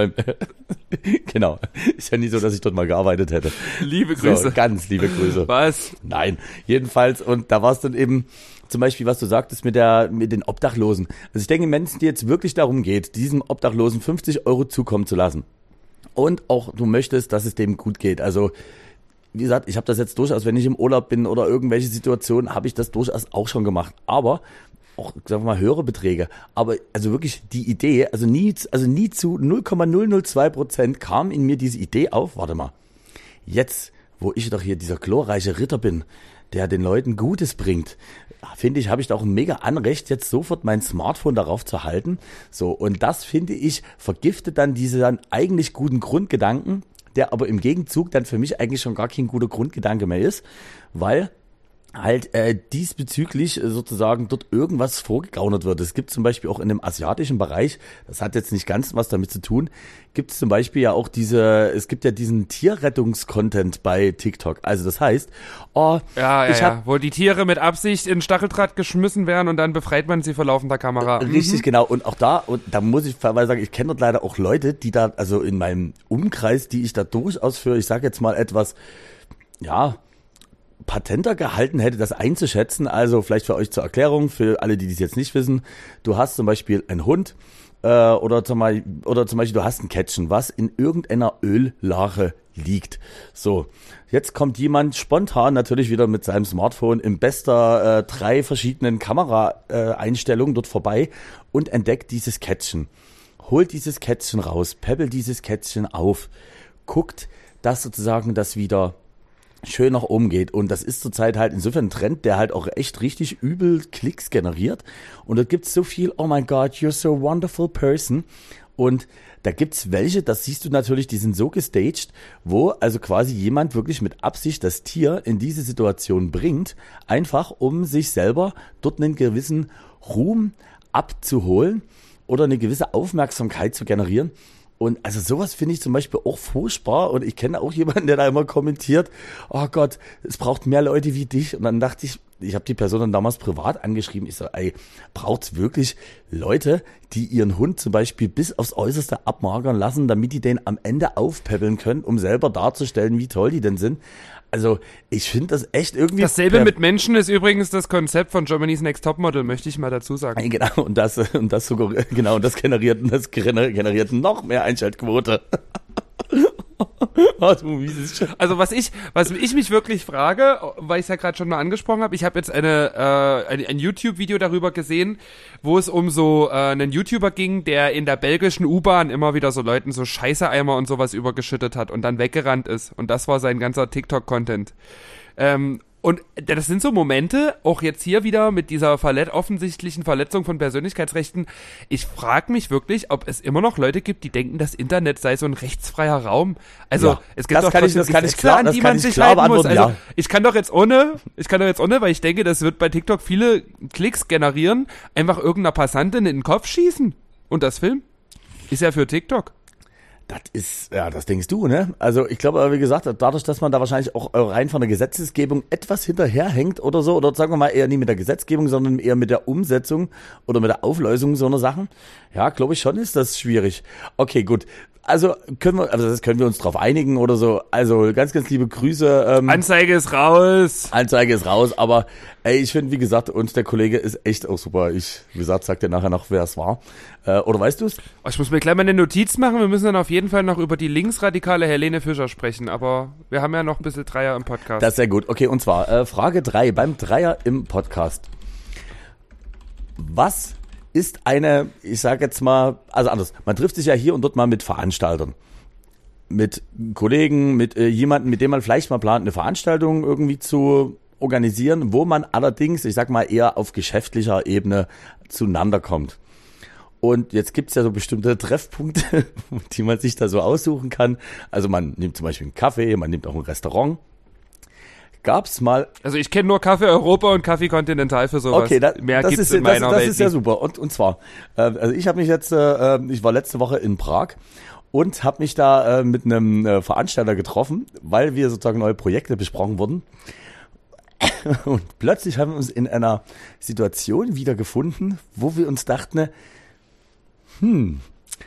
Genau. Ist ja nicht so, dass ich dort mal gearbeitet hätte. Liebe Grüße. So, ganz liebe Grüße. Was? Nein. Jedenfalls, und da war es dann eben zum Beispiel, was du sagtest mit der, mit den Obdachlosen. Also ich denke, Menschen, die jetzt wirklich darum geht, diesem Obdachlosen fünfzig Euro zukommen zu lassen. Und auch du möchtest, dass es dem gut geht. Also wie gesagt, ich habe das jetzt durchaus, wenn ich im Urlaub bin oder irgendwelche Situationen, habe ich das durchaus auch schon gemacht. Aber auch, sagen wir mal, höhere Beträge. Aber also wirklich die Idee, also nie, also nie zu null Komma null null zwei Prozent kam in mir diese Idee auf. Warte mal, jetzt, wo ich doch hier dieser glorreiche Ritter bin, der den Leuten Gutes bringt, finde ich, habe ich da auch ein mega Anrecht, jetzt sofort mein Smartphone darauf zu halten. So, und das, finde ich, vergiftet dann diese dann eigentlich guten Grundgedanken, der aber im Gegenzug dann für mich eigentlich schon gar kein guter Grundgedanke mehr ist, weil halt äh, diesbezüglich äh, sozusagen dort irgendwas vorgegaunert wird. Es gibt zum Beispiel auch in dem asiatischen Bereich, das hat jetzt nicht ganz was damit zu tun, gibt es zum Beispiel ja auch diese, es gibt ja diesen Tierrettungs-Content bei TikTok. Also das heißt, oh, ja, ja, ich hab, ja, wo die Tiere mit Absicht in Stacheldraht geschmissen werden und dann befreit man sie vor laufender Kamera. Richtig, mhm. genau. Und auch da, und da muss ich fairerweise sagen, ich kenne dort leider auch Leute, die da, also in meinem Umkreis, die ich da durchaus für, ich sage jetzt mal etwas, ja, patenter gehalten hätte, das einzuschätzen. Also vielleicht für euch zur Erklärung, für alle, die das jetzt nicht wissen. Du hast zum Beispiel einen Hund äh, oder, zum Beispiel, oder zum Beispiel du hast ein Kätzchen, was in irgendeiner Öllache liegt. So, jetzt kommt jemand spontan natürlich wieder mit seinem Smartphone in bester äh, drei verschiedenen Kameraeinstellungen äh, dort vorbei und entdeckt dieses Kätzchen. Holt dieses Kätzchen raus, peppelt dieses Kätzchen auf, guckt, dass sozusagen das wieder schön nach oben geht. Und das ist zurzeit halt insofern ein Trend, der halt auch echt richtig übel Klicks generiert. Und da gibt's so viel, oh my God, you're so a wonderful person. Und da gibt's welche, das siehst du natürlich, die sind so gestaged, wo also quasi jemand wirklich mit Absicht das Tier in diese Situation bringt, einfach um sich selber dort einen gewissen Ruhm abzuholen oder eine gewisse Aufmerksamkeit zu generieren. Und also sowas finde ich zum Beispiel auch furchtbar. Und ich kenne auch jemanden, der da immer kommentiert, oh Gott, es braucht mehr Leute wie dich. Und dann dachte ich, ich habe die Person dann damals privat angeschrieben. Ich so, ey, braucht's wirklich Leute, die ihren Hund zum Beispiel bis aufs Äußerste abmagern lassen, damit die den am Ende aufpäppeln können, um selber darzustellen, wie toll die denn sind. Also ich finde das echt irgendwie... Dasselbe mit Menschen ist übrigens das Konzept von Germany's Next Topmodel, möchte ich mal dazu sagen. Genau, und das, und das sogar, genau, und das generiert, das generiert noch mehr Einschaltquote. Also was ich, was ich mich wirklich frage, weil ich es ja gerade schon mal angesprochen habe, ich habe jetzt eine, äh, ein, ein YouTube-Video darüber gesehen, wo es um so äh, einen YouTuber ging, der in der belgischen U-Bahn immer wieder so Leuten so Scheißeeimer und sowas übergeschüttet hat und dann weggerannt ist. Und das war sein ganzer TikTok-Content. Ähm, Und das sind so Momente, auch jetzt hier wieder mit dieser verlet- offensichtlichen Verletzung von Persönlichkeitsrechten. Ich frage mich wirklich, ob es immer noch Leute gibt, die denken, das Internet sei so ein rechtsfreier Raum. Also ja, es gibt das doch kann trotzdem ich, das kann Gesetze, ich klar, an das die kann man ich sich klar halten muss. beantworten, Also ja. ich kann doch jetzt ohne, ich kann doch jetzt ohne, weil ich denke, das wird bei TikTok viele Klicks generieren, einfach irgendeiner Passantin in den Kopf schießen und das filmen. Ist ja für TikTok. Das ist, ja, das denkst du, ne? Also ich glaube, wie gesagt, dadurch, dass man da wahrscheinlich auch rein von der Gesetzesgebung etwas hinterherhängt oder so, oder sagen wir mal eher nicht mit der Gesetzgebung, sondern eher mit der Umsetzung oder mit der Auflösung so einer Sachen, ja, glaube ich schon ist das schwierig. Okay, gut. Also können wir, also das können wir uns drauf einigen oder so. Also ganz, ganz liebe Grüße. Ähm, Anzeige ist raus. Anzeige ist raus, aber ey, ich finde, wie gesagt, und der Kollege ist echt auch super. Ich, wie gesagt, sag dir nachher noch, wer es war. Äh, oder weißt du es? Oh, ich muss mir gleich mal eine Notiz machen. Wir müssen dann auf jeden Fall noch über die linksradikale Helene Fischer sprechen. Aber wir haben ja noch ein bisschen Dreier im Podcast. Das ist sehr gut. Okay, und zwar äh, Frage drei beim Dreier im Podcast. Was ist eine, ich sage jetzt mal, also anders, man trifft sich ja hier und dort mal mit Veranstaltern. Mit Kollegen, mit äh, jemandem, mit dem man vielleicht mal plant, eine Veranstaltung irgendwie zu organisieren, wo man allerdings, ich sag mal, eher auf geschäftlicher Ebene zueinander kommt. Und jetzt gibt's ja so bestimmte Treffpunkte, die man sich da so aussuchen kann. Also man nimmt zum Beispiel einen Kaffee, man nimmt auch ein Restaurant. Gab's mal. Also ich kenne nur Kaffee Europa und Kaffee Continental für sowas. Okay, da, mehr das gibt's ist, in meiner das, das Welt ist ja nicht. super. Und, und zwar, äh, also ich habe mich jetzt, äh, ich war letzte Woche in Prag und habe mich da äh, mit einem äh, Veranstalter getroffen, weil wir sozusagen neue Projekte besprochen wurden. Und plötzlich haben wir uns in einer Situation wiedergefunden, wo wir uns dachten, hm,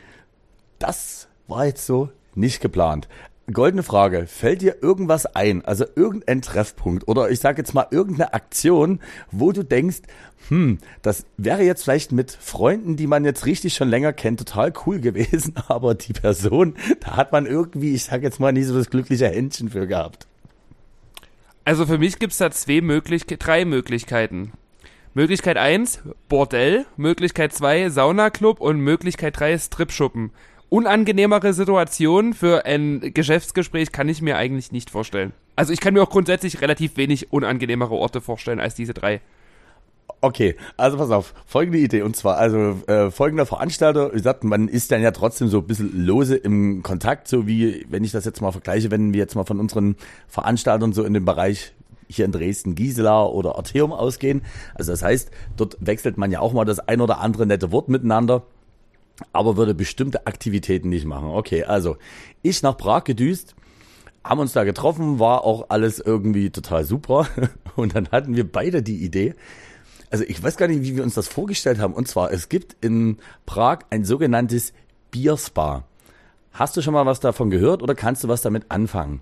das war jetzt so nicht geplant. Goldene Frage, fällt dir irgendwas ein, also irgendein Treffpunkt oder ich sage jetzt mal irgendeine Aktion, wo du denkst, hm, das wäre jetzt vielleicht mit Freunden, die man jetzt richtig schon länger kennt, total cool gewesen, aber die Person, da hat man irgendwie, ich sage jetzt mal, nie so das glückliche Händchen für gehabt. Also für mich gibt's da zwei möglich, drei Möglichkeiten. Möglichkeit eins, Bordell, Möglichkeit zwei, Saunaclub und Möglichkeit drei, Stripschuppen. Unangenehmere Situationen für ein Geschäftsgespräch kann ich mir eigentlich nicht vorstellen. Also ich kann mir auch grundsätzlich relativ wenig unangenehmere Orte vorstellen als diese drei. Okay, also pass auf, folgende Idee und zwar, also äh, folgender Veranstalter, wie gesagt, man ist dann ja trotzdem so ein bisschen lose im Kontakt, so wie, wenn ich das jetzt mal vergleiche, wenn wir jetzt mal von unseren Veranstaltern so in dem Bereich hier in Dresden, Gisela oder Arteum ausgehen. Also das heißt, dort wechselt man ja auch mal das ein oder andere nette Wort miteinander, aber würde bestimmte Aktivitäten nicht machen. Okay, also ich nach Prag gedüst, haben uns da getroffen, war auch alles irgendwie total super und dann hatten wir beide die Idee, also ich weiß gar nicht, wie wir uns das vorgestellt haben, und zwar, es gibt in Prag ein sogenanntes Bierspa. Hast du schon mal was davon gehört oder kannst du was damit anfangen?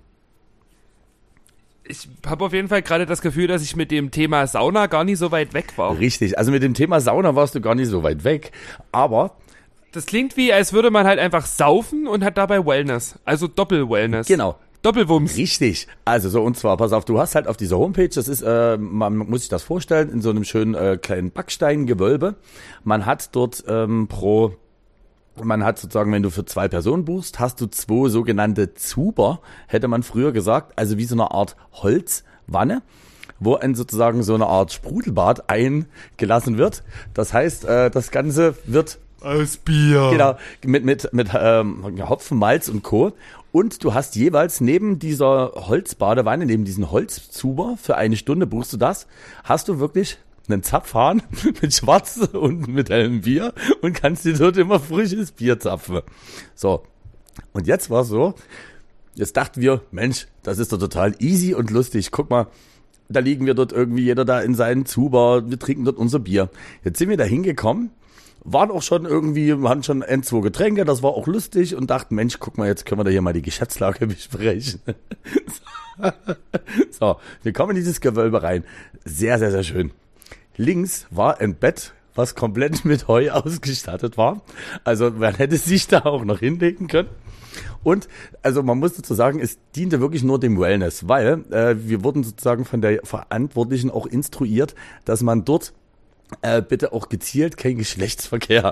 Ich habe auf jeden Fall gerade das Gefühl, dass ich mit dem Thema Sauna gar nicht so weit weg war. Richtig, also mit dem Thema Sauna warst du gar nicht so weit weg, aber Das klingt wie, als würde man halt einfach saufen und hat dabei Wellness. Also Doppel-Wellness. genau. Doppelwumms. Richtig. Also so, und zwar, pass auf, du hast halt auf dieser Homepage, das ist, äh, man muss sich das vorstellen, in so einem schönen äh, kleinen Backsteingewölbe. Man hat dort ähm, pro, man hat sozusagen, wenn du für zwei Personen buchst, hast du zwei sogenannte Zuber, hätte man früher gesagt, also wie so eine Art Holzwanne, wo ein sozusagen so eine Art Sprudelbad eingelassen wird. Das heißt, äh, das Ganze wird Aus Bier. Genau, mit, mit, mit ähm, Hopfen, Malz und Co. Und du hast jeweils neben dieser Holzbadewanne, neben diesem Holzzuber, für eine Stunde buchst du das, hast du wirklich einen Zapfhahn mit Schwarz und mit hellem Bier und kannst dir dort immer frisches Bier zapfen. So, und jetzt war es so, jetzt dachten wir, Mensch, das ist doch total easy und lustig. Guck mal, da liegen wir dort irgendwie, jeder da in seinen Zuber, wir trinken dort unser Bier. Jetzt sind wir da hingekommen, waren auch schon irgendwie, hatten schon ein, zwei Getränke, das war auch lustig und dachten, Mensch, guck mal, jetzt können wir da hier mal die Geschäftslage besprechen. So, wir kommen in dieses Gewölbe rein. Sehr, sehr, sehr schön. Links war ein Bett, was komplett mit Heu ausgestattet war. Also man hätte sich da auch noch hinlegen können. Und also man muss dazu sagen, es diente wirklich nur dem Wellness, weil äh, wir wurden sozusagen von der Verantwortlichen auch instruiert, dass man dort Äh, bitte auch gezielt kein Geschlechtsverkehr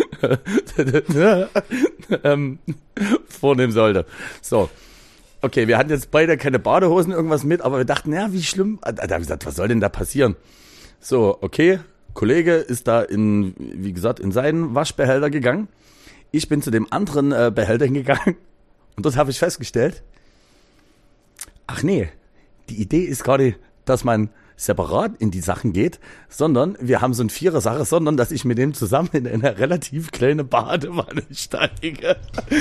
ähm, vornehmen sollte. So, okay, wir hatten jetzt beide keine Badehosen, irgendwas mit, aber wir dachten, ja, wie schlimm. Da haben wir gesagt, was soll denn da passieren? So, okay, Kollege ist da in, wie gesagt, in seinen Waschbehälter gegangen. Ich bin zu dem anderen äh, Behälter hingegangen und dort habe ich festgestellt, ach nee, die Idee ist gerade, dass man separat in die Sachen geht, sondern wir haben so eine Vierer-Sache, sondern dass ich mit dem zusammen in eine relativ kleine Badewanne steige.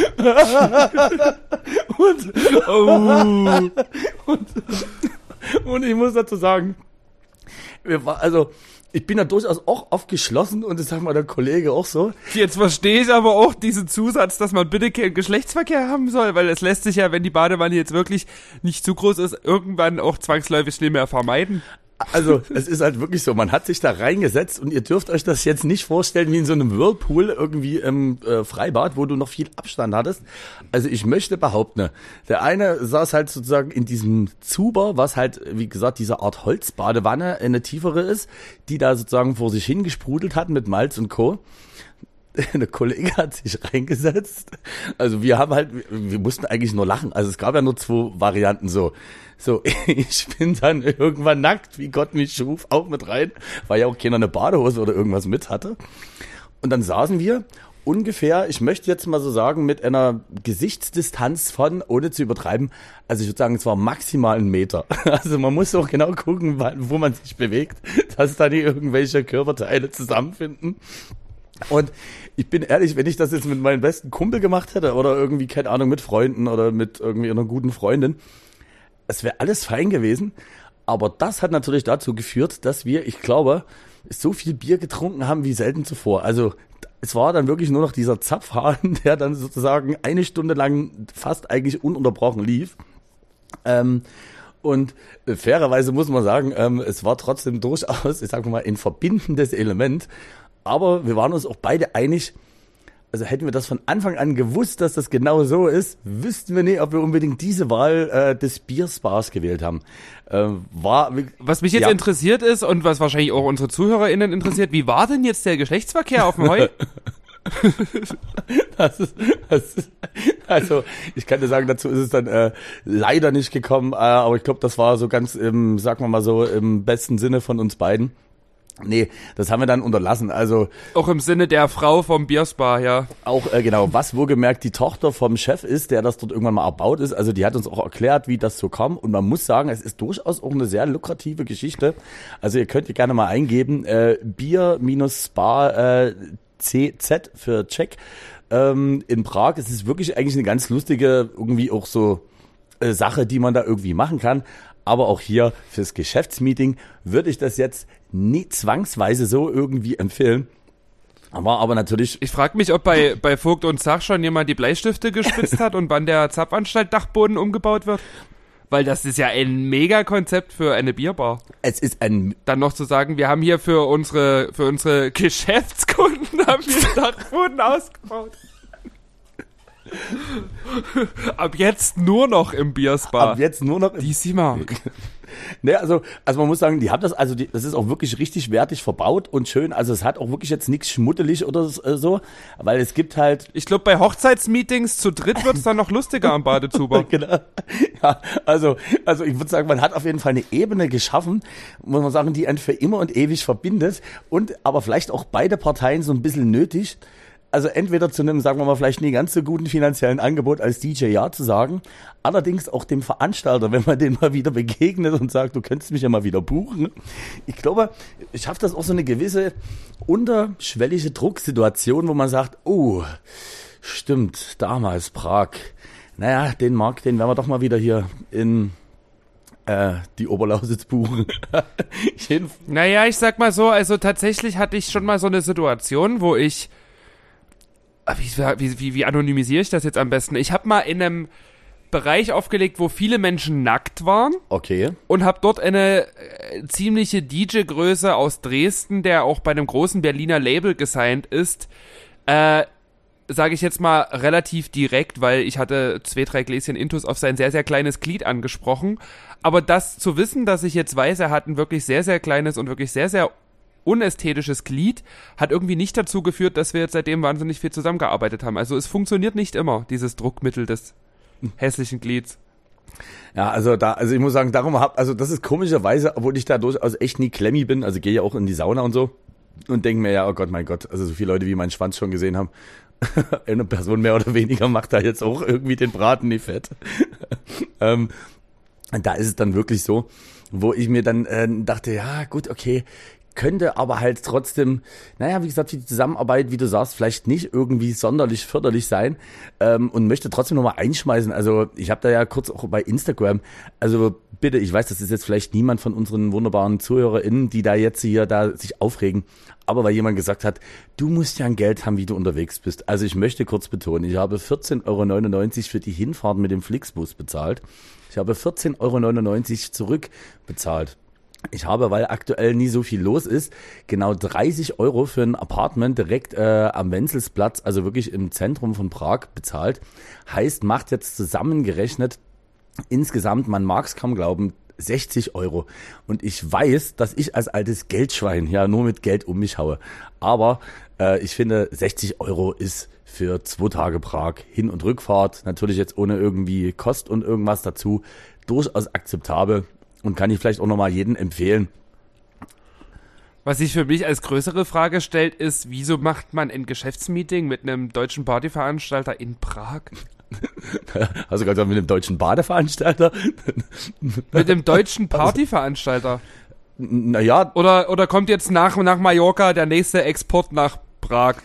und, oh, und, und ich muss dazu sagen, wir war, also ich bin da durchaus auch aufgeschlossen und das sagt mal der Kollege auch so. Jetzt verstehe ich aber auch diesen Zusatz, dass man bitte keinen Geschlechtsverkehr haben soll, weil es lässt sich ja, wenn die Badewanne jetzt wirklich nicht zu groß ist, irgendwann auch zwangsläufig nicht mehr vermeiden. Also es ist halt wirklich so, man hat sich da reingesetzt und ihr dürft euch das jetzt nicht vorstellen wie in so einem Whirlpool irgendwie im äh, Freibad, wo du noch viel Abstand hattest. Also ich möchte behaupten, der eine saß halt sozusagen in diesem Zuber, was halt, wie gesagt, diese Art Holzbadewanne, eine tiefere ist, die da sozusagen vor sich hingesprudelt hat mit Malz und Co. Der Kollege hat sich reingesetzt. Also wir haben halt, wir mussten eigentlich nur lachen. Also es gab ja nur zwei Varianten so. So, ich bin dann irgendwann nackt, wie Gott mich schuf, auch mit rein, weil ja auch keiner eine Badehose oder irgendwas mit hatte. Und dann saßen wir ungefähr, ich möchte jetzt mal so sagen, mit einer Gesichtsdistanz von, ohne zu übertreiben, also ich würde sagen, es war maximal ein Meter. Also man muss auch genau gucken, wo man sich bewegt, dass da nicht irgendwelche Körperteile zusammenfinden. Und ich bin ehrlich, wenn ich das jetzt mit meinem besten Kumpel gemacht hätte oder irgendwie, keine Ahnung, mit Freunden oder mit irgendwie einer guten Freundin, es wäre alles fein gewesen. Aber das hat natürlich dazu geführt, dass wir, ich glaube, so viel Bier getrunken haben wie selten zuvor. Also es war dann wirklich nur noch dieser Zapfhahn, der dann sozusagen eine Stunde lang fast eigentlich ununterbrochen lief. Ähm, Und äh, fairerweise muss man sagen, ähm, es war trotzdem durchaus, ich sag mal, ein verbindendes Element. Aber wir waren uns auch beide einig, also hätten wir das von Anfang an gewusst, dass das genau so ist, wüssten wir nicht, ob wir unbedingt diese Wahl äh, des Bierspars gewählt haben. Äh, war, was mich jetzt ja. interessiert ist und was wahrscheinlich auch unsere ZuhörerInnen interessiert, wie war denn jetzt der Geschlechtsverkehr auf dem Heu? das ist, das ist, also ich kann dir sagen, dazu ist es dann äh, leider nicht gekommen, äh, aber ich glaube, das war so ganz im, sagen wir mal so, im besten Sinne von uns beiden. Nee, das haben wir dann unterlassen. Also auch im Sinne der Frau vom Bierspar, ja. Auch, äh, genau, was wohlgemerkt die Tochter vom Chef ist, der das dort irgendwann mal erbaut ist. Also die hat uns auch erklärt, wie das so kam. Und man muss sagen, es ist durchaus auch eine sehr lukrative Geschichte. Also ihr könnt ihr gerne mal eingeben, äh, Bier-Spa äh, C Z für Czech ähm, in Prag. Es ist wirklich eigentlich eine ganz lustige, irgendwie auch so äh, Sache, die man da irgendwie machen kann. Aber auch hier fürs Geschäftsmeeting würde ich das jetzt nie zwangsweise so irgendwie empfehlen. Aber, aber natürlich. Ich frage mich, ob bei, bei Vogt und Zach schon jemand die Bleistifte gespitzt hat und wann der Zapfanstalt Dachboden umgebaut wird. Weil das ist ja ein Mega-Konzept für eine Bierbar. Es ist ein... Dann noch zu sagen, wir haben hier für unsere, für unsere Geschäftskunden haben wir den Dachboden ausgebaut. Ab jetzt nur noch im Bierspa. Ab jetzt nur noch im... Die Simark. Ne, also, also man muss sagen, die haben das, also die, das ist auch wirklich richtig wertig verbaut und schön. Also es hat auch wirklich jetzt nichts schmuddelig oder so, weil es gibt halt... Ich glaube, bei Hochzeitsmeetings zu dritt wird's dann noch lustiger am Badezuber. Genau. Ja, also, also ich würde sagen, man hat auf jeden Fall eine Ebene geschaffen, muss man sagen, die einen für immer und ewig verbindet und aber vielleicht auch beide Parteien so ein bisschen nötig. Also entweder zu einem, sagen wir mal, vielleicht nicht ganz so guten finanziellen Angebot als D J ja zu sagen, allerdings auch dem Veranstalter, wenn man den mal wieder begegnet und sagt, du könntest mich ja mal wieder buchen. Ich glaube, schafft das auch so eine gewisse unterschwellige Drucksituation, wo man sagt, oh, stimmt, damals Prag. Naja, den Markt, den werden wir doch mal wieder hier in äh, die Oberlausitz buchen. Naja, ich sag mal so, also tatsächlich hatte ich schon mal so eine Situation, wo ich Wie, wie, wie anonymisiere ich das jetzt am besten? Ich habe mal in einem Bereich aufgelegt, wo viele Menschen nackt waren. Okay. Und habe dort eine äh, ziemliche D J-Größe aus Dresden, der auch bei einem großen Berliner Label gesigned ist, äh, sage ich jetzt mal relativ direkt, weil ich hatte zwei, drei Gläschen Intus auf sein sehr, sehr kleines Glied angesprochen. Aber das zu wissen, dass ich jetzt weiß, er hat ein wirklich sehr, sehr kleines und wirklich sehr, sehr unästhetisches Glied, hat irgendwie nicht dazu geführt, dass wir jetzt seitdem wahnsinnig viel zusammengearbeitet haben. Also es funktioniert nicht immer, dieses Druckmittel des hässlichen Glieds. Ja, also da, also ich muss sagen, darum hab, also das ist komischerweise, obwohl ich da durchaus echt nie klemmi bin, also gehe ja auch in die Sauna und so und denke mir, ja, oh Gott, mein Gott, also so viele Leute, wie meinen Schwanz schon gesehen haben, eine Person mehr oder weniger macht da jetzt auch irgendwie den Braten nicht fett. ähm, da ist es dann wirklich so, wo ich mir dann äh, dachte, ja gut, okay, könnte aber halt trotzdem, naja, wie gesagt, die Zusammenarbeit, wie du sagst, vielleicht nicht irgendwie sonderlich förderlich sein ähm, und möchte trotzdem nochmal einschmeißen. Also ich habe da ja kurz auch bei Instagram, also bitte, ich weiß, das ist jetzt vielleicht niemand von unseren wunderbaren ZuhörerInnen, die da jetzt hier da sich aufregen, aber weil jemand gesagt hat, du musst ja ein Geld haben, wie du unterwegs bist. Also ich möchte kurz betonen, ich habe vierzehn Euro neunundneunzig für die Hinfahrt mit dem Flixbus bezahlt. Ich habe vierzehn Euro neunundneunzig zurückbezahlt. Ich habe, weil aktuell nie so viel los ist, genau dreißig Euro für ein Apartment direkt äh, am Wenzelsplatz, also wirklich im Zentrum von Prag, bezahlt. Heißt, macht jetzt zusammengerechnet insgesamt, man mag es kaum glauben, sechzig Euro. Und ich weiß, dass ich als altes Geldschwein ja nur mit Geld um mich haue. Aber äh, ich finde, sechzig Euro ist für zwei Tage Prag Hin- und Rückfahrt, natürlich jetzt ohne irgendwie Kost und irgendwas dazu, durchaus akzeptabel. Und kann ich vielleicht auch nochmal jedem empfehlen. Was sich für mich als größere Frage stellt, ist, wieso macht man ein Geschäftsmeeting mit einem deutschen Partyveranstalter in Prag? Hast du gerade mit einem deutschen Badeveranstalter? Mit dem deutschen Partyveranstalter? Naja. Oder, oder kommt jetzt nach, nach Mallorca der nächste Export nach Prag?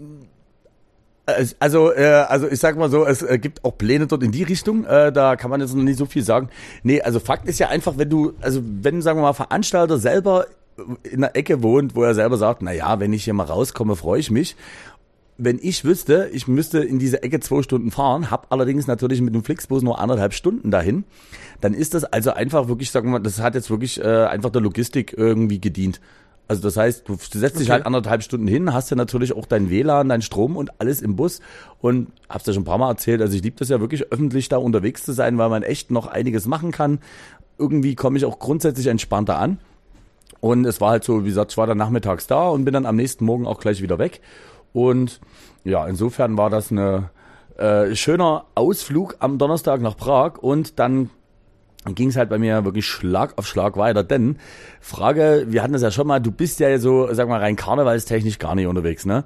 Also, äh, also ich sag mal so, es äh, gibt auch Pläne dort in die Richtung, äh, da kann man jetzt noch nicht so viel sagen. Nee, also Fakt ist ja einfach, wenn du, also wenn, sagen wir mal, Veranstalter selber in der Ecke wohnt, wo er selber sagt, na ja, wenn ich hier mal rauskomme, freue ich mich. Wenn ich wüsste, ich müsste in diese Ecke zwei Stunden fahren, hab allerdings natürlich mit dem Flixbus nur anderthalb Stunden dahin, dann ist das also einfach wirklich, sagen wir mal, das hat jetzt wirklich äh, einfach der Logistik irgendwie gedient. Also das heißt, du setzt dich okay. halt anderthalb Stunden hin, hast ja natürlich auch dein W L A N, dein Strom und alles im Bus und hab's ja schon ein paar Mal erzählt, also ich liebe das ja wirklich öffentlich da unterwegs zu sein, weil man echt noch einiges machen kann. Irgendwie komme ich auch grundsätzlich entspannter an und es war halt so, wie gesagt, ich war dann nachmittags da und bin dann am nächsten Morgen auch gleich wieder weg und ja, insofern war das eine äh, schöner Ausflug am Donnerstag nach Prag und dann Dann ging es halt bei mir wirklich Schlag auf Schlag weiter, denn Frage, wir hatten das ja schon mal, du bist ja so, sag mal, rein karnevalstechnisch gar nicht unterwegs, ne?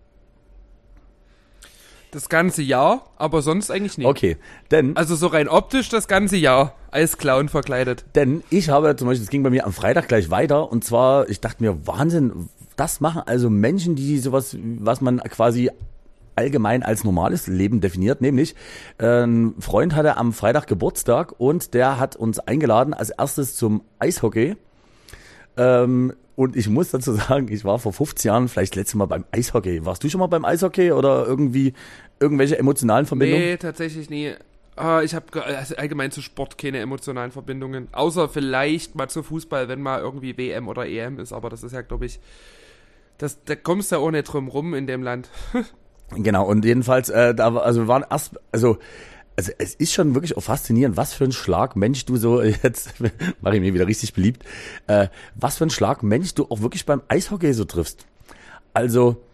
Das ganze Jahr, aber sonst eigentlich nicht. Okay, denn... Also so rein optisch das ganze Jahr als Clown verkleidet. Denn ich habe zum Beispiel, es ging bei mir am Freitag gleich weiter und zwar, ich dachte mir, Wahnsinn, das machen also Menschen, die sowas, was man quasi allgemein als normales Leben definiert, nämlich äh, ein Freund hatte am Freitag Geburtstag und der hat uns eingeladen als erstes zum Eishockey ähm, und ich muss dazu sagen, ich war vor fünfzehn Jahren vielleicht das letzte Mal beim Eishockey. Warst du schon mal beim Eishockey oder irgendwie irgendwelche emotionalen Verbindungen? Nee, tatsächlich nie. Ah, ich habe also allgemein zu Sport keine emotionalen Verbindungen, außer vielleicht mal zu Fußball, wenn mal irgendwie W M oder E M ist, aber das ist ja, glaube ich, das, da kommst du ja auch nicht drum rum in dem Land. Genau, und jedenfalls, äh, da also wir waren erst, also, also es ist schon wirklich auch faszinierend, was für ein Schlag Mensch du so, jetzt mache ich mir wieder richtig beliebt, äh, was für ein Schlag Mensch du auch wirklich beim Eishockey so triffst. Also,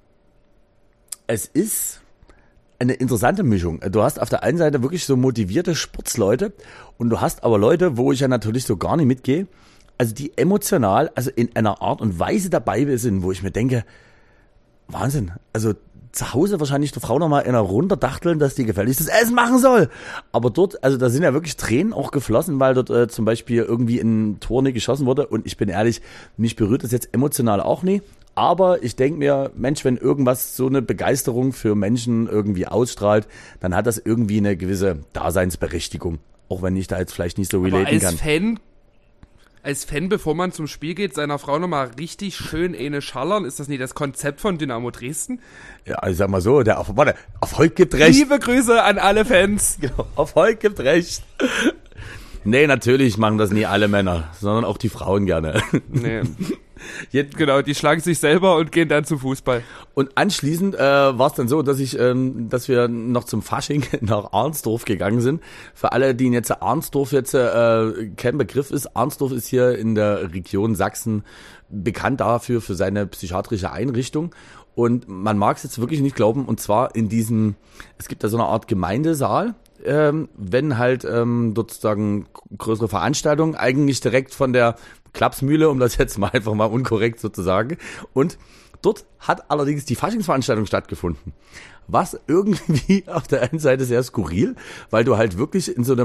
es ist eine interessante Mischung. Du hast auf der einen Seite wirklich so motivierte Sportsleute und du hast aber Leute, wo ich ja natürlich so gar nicht mitgehe, also die emotional, also in einer Art und Weise dabei sind, wo ich mir denke, Wahnsinn, also zu Hause wahrscheinlich der Frau nochmal einer runterdachteln, dass die gefälligst das Essen machen soll. Aber dort, also da sind ja wirklich Tränen auch geflossen, weil dort äh, zum Beispiel irgendwie ein Tor nicht geschossen wurde. Und ich bin ehrlich, mich berührt das jetzt emotional auch nie. Aber ich denke mir, Mensch, wenn irgendwas so eine Begeisterung für Menschen irgendwie ausstrahlt, dann hat das irgendwie eine gewisse Daseinsberechtigung. Auch wenn ich da jetzt vielleicht nicht so relaten Aber als kann. Fan Als Fan, bevor man zum Spiel geht, seiner Frau nochmal richtig schön eine schallern, ist das nicht das Konzept von Dynamo Dresden? Ja, ich sag mal so, der Erfolg, warte, Erfolg gibt recht. Liebe Grüße an alle Fans. Genau, Erfolg gibt recht. Nee, natürlich machen das nie alle Männer, sondern auch die Frauen gerne. Nee. Jetzt, genau, die schlagen sich selber und gehen dann zum Fußball. Und anschließend äh, war es dann so, dass ich, ähm, dass wir noch zum Fasching nach Arnsdorf gegangen sind. Für alle, die jetzt Arnsdorf jetzt äh, kein Begriff ist, Arnsdorf ist hier in der Region Sachsen bekannt dafür für seine psychiatrische Einrichtung. Und man mag es jetzt wirklich nicht glauben, und zwar in diesem, es gibt da so eine Art Gemeindesaal, ähm, wenn halt ähm, dort sozusagen größere Veranstaltungen, eigentlich direkt von der Klapsmühle, um das jetzt mal einfach mal unkorrekt sozusagen. Und dort hat allerdings die Faschingsveranstaltung stattgefunden. Was irgendwie auf der einen Seite sehr skurril, weil du halt wirklich in so einem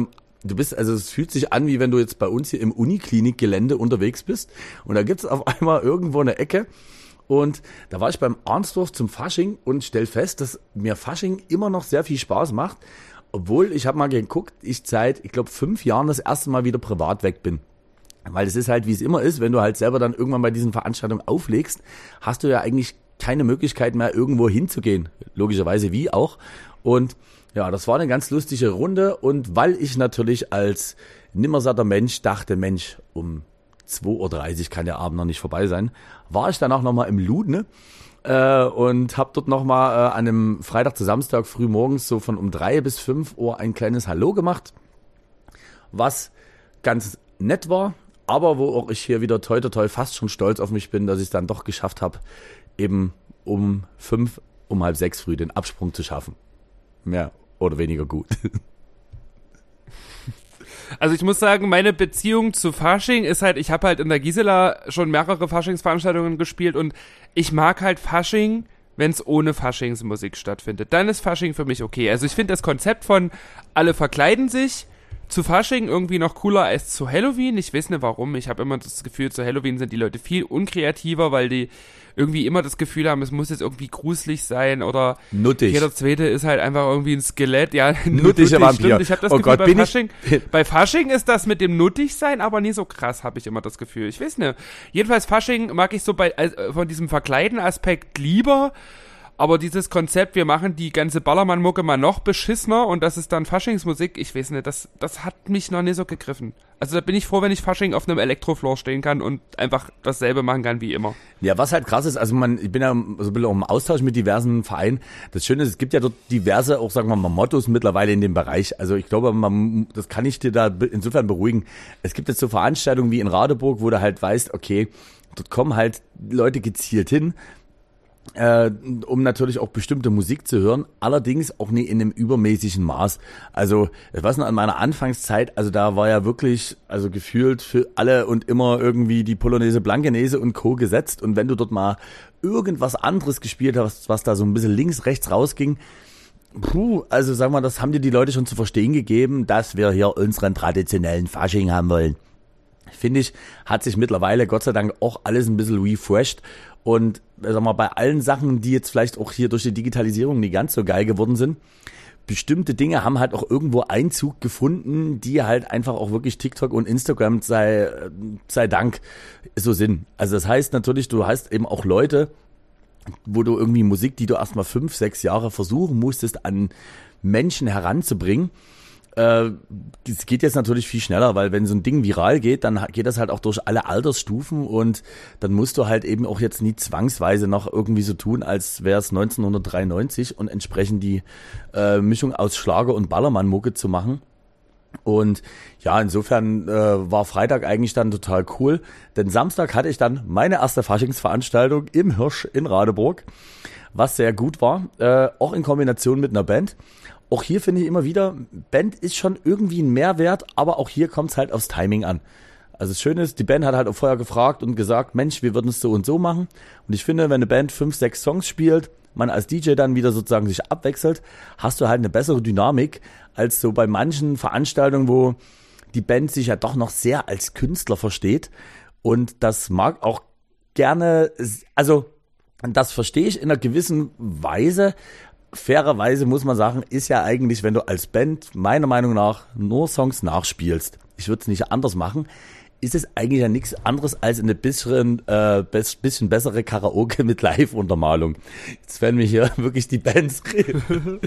Du bist, also es fühlt sich an, wie wenn du jetzt bei uns hier im Uniklinikgelände unterwegs bist und da gibt's auf einmal irgendwo eine Ecke und da war ich beim Arnsdorf zum Fasching und stell fest, dass mir Fasching immer noch sehr viel Spaß macht, obwohl ich habe mal geguckt, ich seit, ich glaube, fünf Jahren das erste Mal wieder privat weg bin. Weil es ist halt, wie es immer ist, wenn du halt selber dann irgendwann bei diesen Veranstaltungen auflegst, hast du ja eigentlich keine Möglichkeit mehr, irgendwo hinzugehen. Logischerweise wie auch. Und ja, das war eine ganz lustige Runde. Und weil ich natürlich als nimmersatter Mensch dachte, Mensch, um zwei Uhr dreißig kann der Abend noch nicht vorbei sein, war ich danach nochmal im Ludne äh, und habe dort nochmal äh, an einem Freitag zu Samstag früh morgens so von um drei bis fünf Uhr ein kleines Hallo gemacht, was ganz nett war. Aber wo auch ich hier wieder toi toi toi fast schon stolz auf mich bin, dass ich es dann doch geschafft habe, eben um fünf, um halb sechs früh den Absprung zu schaffen. Mehr oder weniger gut. Also ich muss sagen, meine Beziehung zu Fasching ist halt, ich habe halt in der Gisela schon mehrere Faschingsveranstaltungen gespielt und ich mag halt Fasching, wenn es ohne Faschingsmusik stattfindet. Dann ist Fasching für mich okay. Also ich finde das Konzept von alle verkleiden sich zu Fasching irgendwie noch cooler als zu Halloween. Ich weiß nicht warum. Ich habe immer das Gefühl, zu Halloween sind die Leute viel unkreativer, weil die irgendwie immer das Gefühl haben, es muss jetzt irgendwie gruselig sein oder nuttig. Jeder Zweite ist halt einfach irgendwie ein Skelett. Ja, nuttiger Vampir. Stimmt. Ich habe das oh Gefühl, Gott, bei, Fasching, bei Fasching ist das mit dem nuttig sein aber nie so krass, habe ich immer das Gefühl. Ich weiß nicht. Jedenfalls Fasching mag ich so bei äh, von diesem Verkleiden-Aspekt lieber. Aber dieses Konzept, wir machen die ganze Ballermann-Mucke mal noch beschissener und das ist dann Faschingsmusik, ich weiß nicht, das, das hat mich noch nicht so gegriffen. Also da bin ich froh, wenn ich Fasching auf einem Elektrofloor stehen kann und einfach dasselbe machen kann wie immer. Ja, was halt krass ist, also man, ich bin ja so ein bisschen auch im Austausch mit diversen Vereinen. Das Schöne ist, es gibt ja dort diverse, auch sagen wir mal, Mottos mittlerweile in dem Bereich. Also ich glaube, man, das kann ich dir da insofern beruhigen. Es gibt jetzt so Veranstaltungen wie in Radeburg, wo du halt weißt, okay, dort kommen halt Leute gezielt hin, Äh, um natürlich auch bestimmte Musik zu hören, allerdings auch nicht in einem übermäßigen Maß. Also, ich weiß noch, an meiner Anfangszeit, also da war ja wirklich, also gefühlt für alle und immer irgendwie die Polonaise Blankenese und Co. gesetzt und wenn du dort mal irgendwas anderes gespielt hast, was da so ein bisschen links, rechts rausging, puh, also sag mal, das haben dir die Leute schon zu verstehen gegeben, dass wir hier unseren traditionellen Fasching haben wollen. Finde ich, hat sich mittlerweile Gott sei Dank auch alles ein bisschen refreshed. Und sag mal, bei allen Sachen, die jetzt vielleicht auch hier durch die Digitalisierung nicht ganz so geil geworden sind, bestimmte Dinge haben halt auch irgendwo Einzug gefunden, die halt einfach auch wirklich TikTok und Instagram sei, sei Dank so sind. Also das heißt natürlich, du hast eben auch Leute, wo du irgendwie Musik, die du erstmal fünf, sechs Jahre versuchen musstest, an Menschen heranzubringen. Es geht jetzt natürlich viel schneller, weil wenn so ein Ding viral geht, dann geht das halt auch durch alle Altersstufen und dann musst du halt eben auch jetzt nie zwangsweise noch irgendwie so tun, als wäre es neunzehnhundertdreiundneunzig und entsprechend die äh, Mischung aus Schlager und Ballermann-Mucke zu machen. Und ja, insofern äh, war Freitag eigentlich dann total cool, denn Samstag hatte ich dann meine erste Faschingsveranstaltung im Hirsch in Radeburg, was sehr gut war, äh, auch in Kombination mit einer Band. Auch hier finde ich immer wieder, Band ist schon irgendwie ein Mehrwert, aber auch hier kommt es halt aufs Timing an. Also das Schöne ist, die Band hat halt auch vorher gefragt und gesagt, Mensch, wir würden es so und so machen. Und ich finde, wenn eine Band fünf, sechs Songs spielt, man als D J dann wieder sozusagen sich abwechselt, hast du halt eine bessere Dynamik als so bei manchen Veranstaltungen, wo die Band sich ja doch noch sehr als Künstler versteht. Und das mag auch gerne, also das verstehe ich in einer gewissen Weise. Fairerweise muss man sagen, ist ja eigentlich, wenn du als Band meiner Meinung nach nur Songs nachspielst, ich würde es nicht anders machen, ist es eigentlich ja nichts anderes als eine bisschen, äh, bisschen bessere Karaoke mit Live-Untermalung. Jetzt werden wir hier wirklich die Bands reden.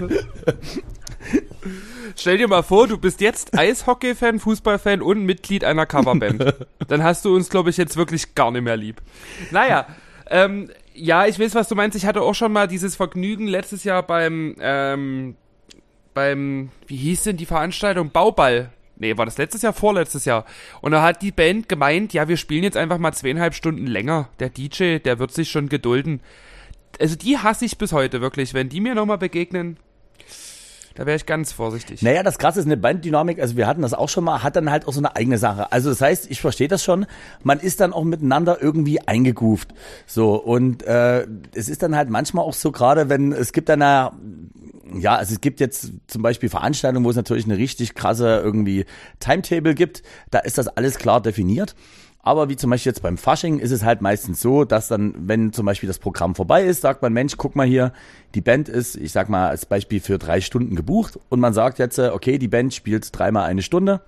Stell dir mal vor, du bist jetzt Eishockey-Fan, Fußball-Fan und Mitglied einer Coverband. Dann hast du uns, glaube ich, jetzt wirklich gar nicht mehr lieb. Naja, ähm, ja, ich weiß, was du meinst. Ich hatte auch schon mal dieses Vergnügen letztes Jahr beim, ähm, beim, wie hieß denn die Veranstaltung? Bauball. Nee, war das letztes Jahr? Vorletztes Jahr. Und da hat die Band gemeint, ja, wir spielen jetzt einfach mal zweieinhalb Stunden länger. Der D J, der wird sich schon gedulden. Also die hasse ich bis heute wirklich. Wenn die mir nochmal begegnen, Da wäre ich ganz vorsichtig. Naja, das Krasse ist eine Banddynamik, also wir hatten das auch schon mal, hat dann halt auch so eine eigene Sache. Also das heißt, ich verstehe das schon, man ist dann auch miteinander irgendwie eingegroovt. So, und äh, es ist dann halt manchmal auch so, gerade wenn, es gibt dann ja, ja, also es gibt jetzt zum Beispiel Veranstaltungen, wo es natürlich eine richtig krasse irgendwie Timetable gibt, da ist das alles klar definiert. Aber wie zum Beispiel jetzt beim Fasching ist es halt meistens so, dass dann, wenn zum Beispiel das Programm vorbei ist, sagt man, Mensch, guck mal hier, die Band ist, ich sag mal als Beispiel für drei Stunden gebucht und man sagt jetzt, okay, die Band spielt dreimal eine Stunde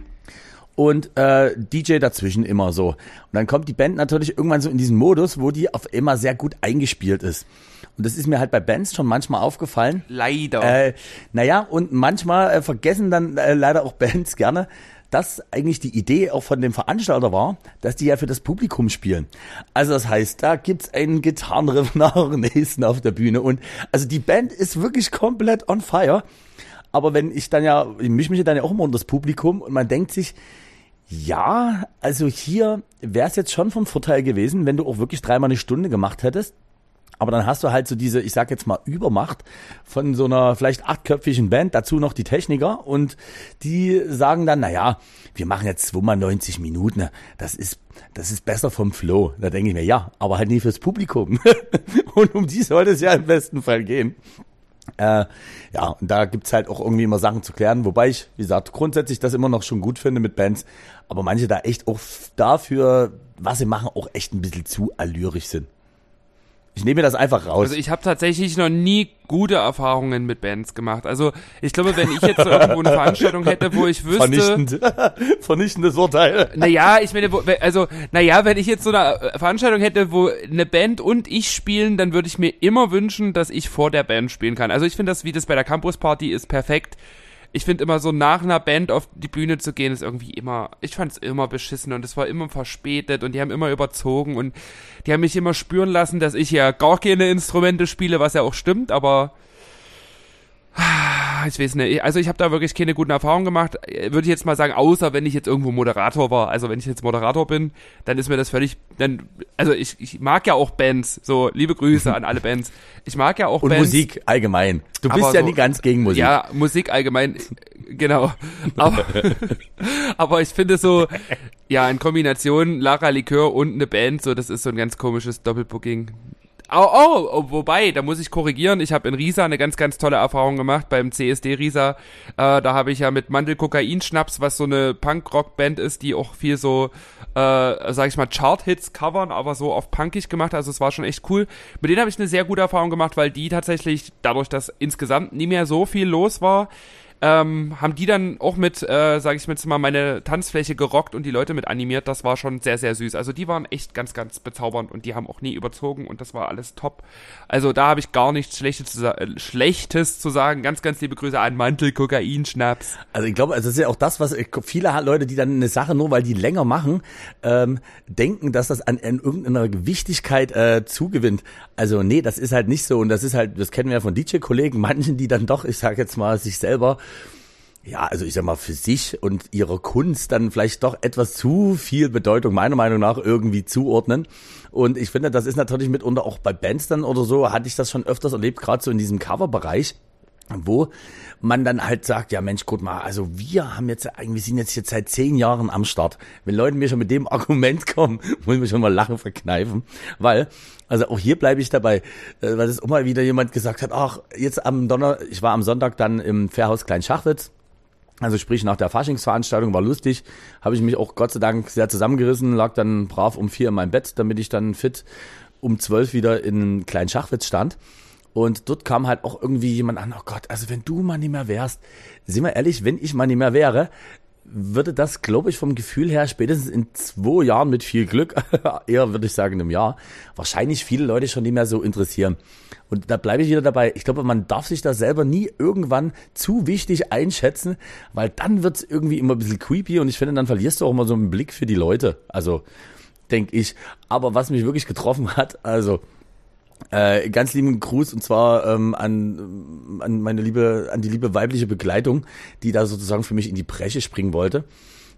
und äh, D J dazwischen immer so. Und dann kommt die Band natürlich irgendwann so in diesen Modus, wo die auf immer sehr gut eingespielt ist. Und das ist mir halt bei Bands schon manchmal aufgefallen. Leider. Äh, naja, und manchmal äh, vergessen dann äh, leider auch Bands gerne, dass eigentlich die Idee auch von dem Veranstalter war, dass die ja für das Publikum spielen. Also das heißt, da gibt's einen Gitarrenriff nach dem nächsten auf der Bühne und also die Band ist wirklich komplett on fire. Aber wenn ich dann ja, ich mische mich dann ja auch immer unter das Publikum und man denkt sich, ja, also hier wäre es jetzt schon von Vorteil gewesen, wenn du auch wirklich dreimal eine Stunde gemacht hättest. Aber dann hast du halt so diese, ich sag jetzt mal, Übermacht von so einer vielleicht achtköpfigen Band, dazu noch die Techniker und die sagen dann, naja, wir machen jetzt zweimal neunzig Minuten, das ist, das ist besser vom Flow. Da denke ich mir, ja, aber halt nie fürs Publikum. Und um die sollte es ja im besten Fall gehen. Äh, ja, und da gibt's halt auch irgendwie immer Sachen zu klären, wobei ich, wie gesagt, grundsätzlich das immer noch schon gut finde mit Bands, aber manche da echt auch dafür, was sie machen, auch echt ein bisschen zu allürig sind. Ich nehme mir das einfach raus. Also ich habe tatsächlich noch nie gute Erfahrungen mit Bands gemacht. Also ich glaube, wenn ich jetzt so irgendwo eine Veranstaltung hätte, wo ich wüsste... Vernichtend. Vernichtendes Urteil. Naja, ich meine, wo, also, naja, wenn ich jetzt so eine Veranstaltung hätte, wo eine Band und ich spielen, dann würde ich mir immer wünschen, dass ich vor der Band spielen kann. Also ich finde das, wie das bei der Campus Party ist, perfekt. Ich finde immer so nach einer Band auf die Bühne zu gehen, ist irgendwie immer, ich fand es immer beschissen und es war immer verspätet und die haben immer überzogen und die haben mich immer spüren lassen, dass ich ja gar keine Instrumente spiele, was ja auch stimmt, aber ich weiß nicht, also ich habe da wirklich keine guten Erfahrungen gemacht, würde ich jetzt mal sagen, außer wenn ich jetzt irgendwo Moderator war, also wenn ich jetzt Moderator bin, dann ist mir das völlig, dann, also ich, ich mag ja auch Bands, so liebe Grüße an alle Bands, ich mag ja auch und Bands. Und Musik allgemein, du bist ja so, nie ganz gegen Musik. Ja, Musik allgemein, genau, aber, aber ich finde so, ja, in Kombination Lara Likör und eine Band, so das ist so ein ganz komisches Doppelbooking. Oh, oh, oh, wobei, da muss ich korrigieren, ich habe in Riesa eine ganz, ganz tolle Erfahrung gemacht, beim C S D Riesa, äh, da habe ich ja mit Mandel-Kokain-Schnaps, was so eine Punk-Rock-Band ist, die auch viel so, äh, sag ich mal, Chart-Hits covern, aber so auf punkig gemacht, also es war schon echt cool. Mit denen habe ich eine sehr gute Erfahrung gemacht, weil die tatsächlich, dadurch, dass insgesamt nie mehr so viel los war, ähm, haben die dann auch mit, äh, sag ich jetzt mal, meine Tanzfläche gerockt und die Leute mit animiert. Das war schon sehr, sehr süß. Also die waren echt ganz, ganz bezaubernd und die haben auch nie überzogen und das war alles top. Also da habe ich gar nichts Schlechtes zu, sa- äh, Schlechtes zu sagen. Ganz, ganz liebe Grüße an Mantel, Kokain, Schnaps. Also ich glaube, also das ist ja auch das, was viele Leute, die dann eine Sache nur, weil die länger machen, ähm, denken, dass das an, an irgendeiner Wichtigkeit äh, zugewinnt. Also nee, das ist halt nicht so und das ist halt, das kennen wir ja von D J-Kollegen, manchen, die dann doch, ich sage jetzt mal, sich selber ja, also ich sag mal, für sich und ihrer Kunst dann vielleicht doch etwas zu viel Bedeutung meiner Meinung nach irgendwie zuordnen. Und ich finde, das ist natürlich mitunter auch bei Bands dann oder so, hatte ich das schon öfters erlebt, gerade so in diesem Coverbereich, wo man dann halt sagt, ja Mensch, guck mal, also wir haben jetzt eigentlich, wir sind jetzt jetzt seit zehn Jahren am Start. Wenn Leute mir schon mit dem Argument kommen, muss ich mir schon mal Lachen verkneifen, weil, also auch hier bleibe ich dabei, weil das auch mal wieder jemand gesagt hat, ach, jetzt am Donner, ich war am Sonntag dann im Fährhaus Klein-Schachwitz, also sprich nach der Faschingsveranstaltung, war lustig, habe ich mich auch Gott sei Dank sehr zusammengerissen, lag dann brav um vier in meinem Bett, damit ich dann fit um zwölf wieder in Klein-Schachwitz stand. Und dort kam halt auch irgendwie jemand an, oh Gott, also wenn du mal nicht mehr wärst, sind wir ehrlich, wenn ich mal nicht mehr wäre, würde das, glaube ich, vom Gefühl her spätestens in zwei Jahren mit viel Glück, eher würde ich sagen im Jahr, wahrscheinlich viele Leute schon nicht mehr so interessieren. Und da bleibe ich wieder dabei. Ich glaube, man darf sich da selber nie irgendwann zu wichtig einschätzen, weil dann wird's irgendwie immer ein bisschen creepy und ich finde, dann verlierst du auch immer so einen Blick für die Leute. Also, denke ich. Aber was mich wirklich getroffen hat, also Äh, ganz lieben Gruß und zwar ähm, an an meine liebe an die liebe weibliche Begleitung, die da sozusagen für mich in die Bresche springen wollte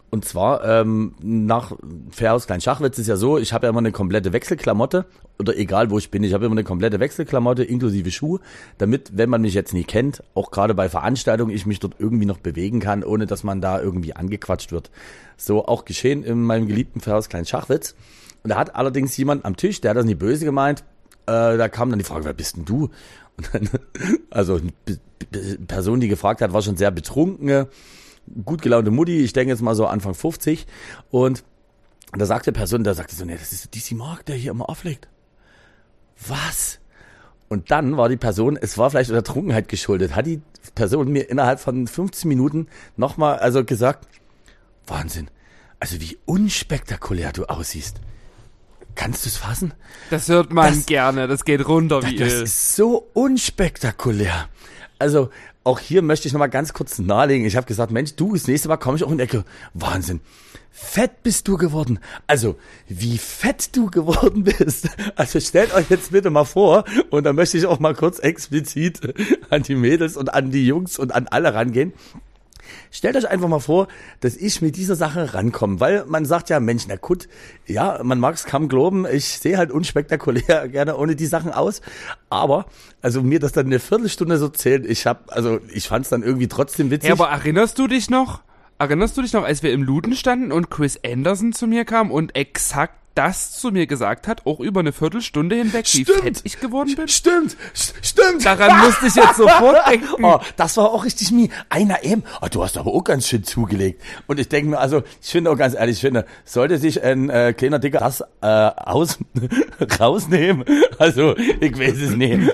Und zwar ähm, nach Fairhaus Kleinschachwitz ist ja so, ich habe ja immer eine komplette Wechselklamotte oder egal wo ich bin, ich habe immer eine komplette Wechselklamotte inklusive Schuh, damit, wenn man mich jetzt nie kennt, auch gerade bei Veranstaltungen ich mich dort irgendwie noch bewegen kann, ohne dass man da irgendwie angequatscht wird. So auch geschehen in meinem geliebten Fairhaus Kleinschachwitz. Und da hat allerdings jemand am Tisch, der hat das nicht böse gemeint, äh, da kam dann die Frage, wer bist denn du? Und dann, also eine Person, die gefragt hat, war schon sehr betrunkene, gut gelaunte Mutti, ich denke jetzt mal so Anfang fünfzig. Und da sagte die Person, da sagte so, nee, das ist D C Mark, der hier immer auflegt. Was? Und dann war die Person, es war vielleicht der Trunkenheit geschuldet, hat die Person mir innerhalb von fünfzehn Minuten nochmal also gesagt, Wahnsinn, also wie unspektakulär du aussiehst. Kannst du es fassen? Das hört man das, gerne, das geht runter wie Das Öl. ist so unspektakulär. Also auch hier möchte ich nochmal ganz kurz nahelegen. Ich habe gesagt, Mensch, du, das nächste Mal komme ich auch in die Ecke. Wahnsinn, fett bist du geworden. Also, wie fett du geworden bist. Also stellt euch jetzt bitte mal vor, und da möchte ich auch mal kurz explizit an die Mädels und an die Jungs und an alle rangehen. Stellt euch einfach mal vor, dass ich mit dieser Sache rankomme, weil man sagt ja, Mensch, na gut, ja, man mag es kaum glauben, ich sehe halt unspektakulär gerne ohne die Sachen aus, aber, also mir das dann eine Viertelstunde so zählt, ich hab, also ich fand es dann irgendwie trotzdem witzig. Ja, aber erinnerst du dich noch, erinnerst du dich noch, als wir im Luden standen und Chris Anderson zu mir kam und exakt das zu mir gesagt hat, auch über eine Viertelstunde hinweg, Stimmt. wie fett ich geworden bin? Stimmt, stimmt. Daran musste ich jetzt sofort denken. Oh, das war auch richtig mies. Einer eben, oh, du hast aber auch ganz schön zugelegt. Und ich denke mir, also, ich finde auch ganz ehrlich, ich finde, sollte sich ein äh, kleiner Dicker das äh, aus, rausnehmen? Also, ich weiß es nicht.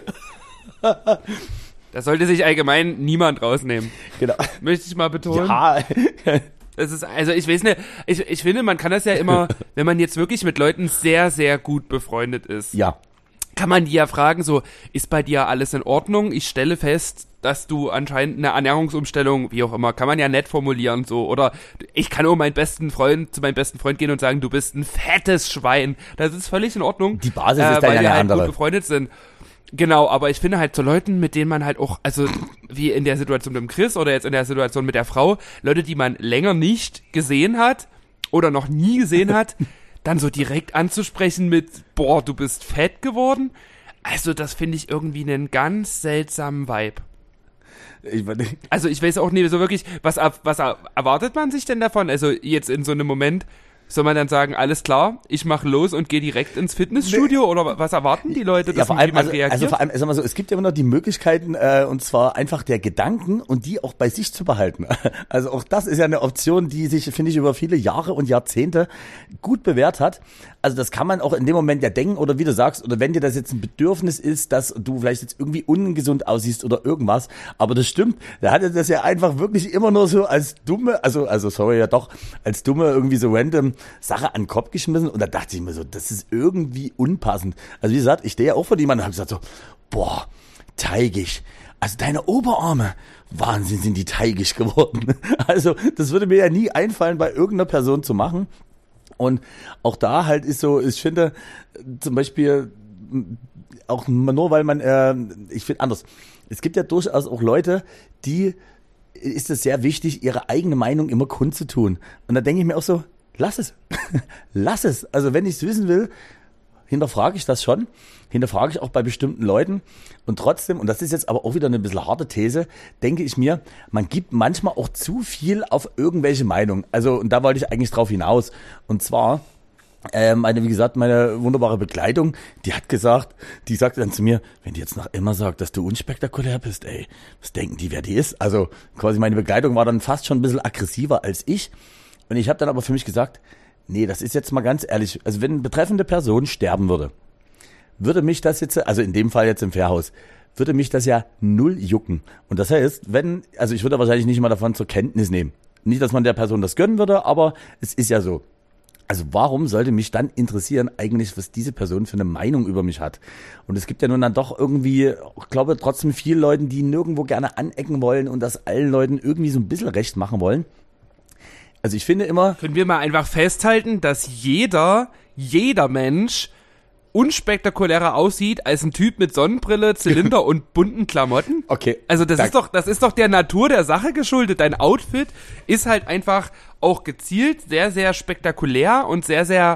Da sollte sich allgemein niemand rausnehmen. Genau. Möchte ich mal betonen. Ja. Das ist, also ich weiß nicht, ich, ich finde, man kann das ja immer, wenn man jetzt wirklich mit Leuten sehr, sehr gut befreundet ist, Ja. kann man die ja fragen, so, ist bei dir alles in Ordnung? Ich stelle fest, dass du anscheinend eine Ernährungsumstellung, wie auch immer, kann man ja nett formulieren, so, oder ich kann auch meinen besten Freund, zu meinem besten Freund gehen und sagen, du bist ein fettes Schwein. Das ist völlig in Ordnung. Die Basis äh, ist dann weil ja wir eine halt andere. gut befreundet sind. Genau, aber ich finde halt so Leuten, mit denen man halt auch, also wie in der Situation mit dem Chris oder jetzt in der Situation mit der Frau, Leute, die man länger nicht gesehen hat oder noch nie gesehen hat, dann so direkt anzusprechen mit, boah, du bist fett geworden. Also das finde ich irgendwie einen ganz seltsamen Vibe. Ich, Also ich weiß auch nicht so wirklich, was, was erwartet man sich denn davon? Also jetzt in so einem Moment, soll man dann sagen, alles klar, ich mache los und gehe direkt ins Fitnessstudio? Oder was erwarten die Leute, dass ja, vor allem, wie man also, reagiert? also vor allem, sag mal so, es gibt ja immer noch die Möglichkeiten, äh, und zwar einfach der Gedanken und die auch bei sich zu behalten. Also auch das ist ja eine Option, die sich, finde ich, über viele Jahre und Jahrzehnte gut bewährt hat. Also das kann man auch in dem Moment ja denken, oder wie du sagst, oder wenn dir das jetzt ein Bedürfnis ist, dass du vielleicht jetzt irgendwie ungesund aussiehst oder irgendwas, aber das stimmt, da hat er das ja einfach wirklich immer nur so als dumme, also, also sorry, ja doch, als dumme irgendwie so random Sache an den Kopf geschmissen, und da dachte ich mir so, das ist irgendwie unpassend. Also wie gesagt, ich stehe ja auch vor jemandem und habe gesagt so, boah, teigig. Also deine Oberarme, Wahnsinn, sind die teigig geworden. Also das würde mir ja nie einfallen, bei irgendeiner Person zu machen. Und auch da halt ist so, ich finde zum Beispiel, auch nur weil man, äh, ich finde anders, es gibt ja durchaus auch Leute, die, ist es sehr wichtig, ihre eigene Meinung immer kundzutun. Und da denke ich mir auch so, lass es, lass es. Also wenn ich es wissen will, hinterfrage ich das schon, hinterfrage ich auch bei bestimmten Leuten, und trotzdem, und das ist jetzt aber auch wieder eine bisschen harte These, denke ich mir, man gibt manchmal auch zu viel auf irgendwelche Meinungen. Also, und da wollte ich eigentlich drauf hinaus, und zwar, äh, meine, wie gesagt, meine wunderbare Begleitung, die hat gesagt, die sagte dann zu mir, wenn die jetzt noch immer sagt, dass du unspektakulär bist, ey, was denken die, wer die ist? Also quasi meine Begleitung war dann fast schon ein bisschen aggressiver als ich, und ich habe dann aber für mich gesagt, nee, das ist jetzt mal ganz ehrlich, also wenn eine betreffende Person sterben würde, würde mich das jetzt, also in dem Fall jetzt im Fairhaus, würde mich das ja null jucken. Und das heißt, wenn, also ich würde wahrscheinlich nicht mal davon zur Kenntnis nehmen. Nicht, dass man der Person das gönnen würde, aber es ist ja so. Also warum sollte mich dann interessieren eigentlich, was diese Person für eine Meinung über mich hat? Und es gibt ja nun dann doch irgendwie, ich glaube trotzdem viele Leute, die nirgendwo gerne anecken wollen und das allen Leuten irgendwie so ein bisschen recht machen wollen. Also ich finde immer... Können wir mal einfach festhalten, dass jeder, jeder Mensch unspektakulärer aussieht als ein Typ mit Sonnenbrille, Zylinder und bunten Klamotten? Okay. Also das Dank. ist doch, das ist doch der Natur der Sache geschuldet. Dein Outfit ist halt einfach auch gezielt sehr, sehr spektakulär und sehr, sehr,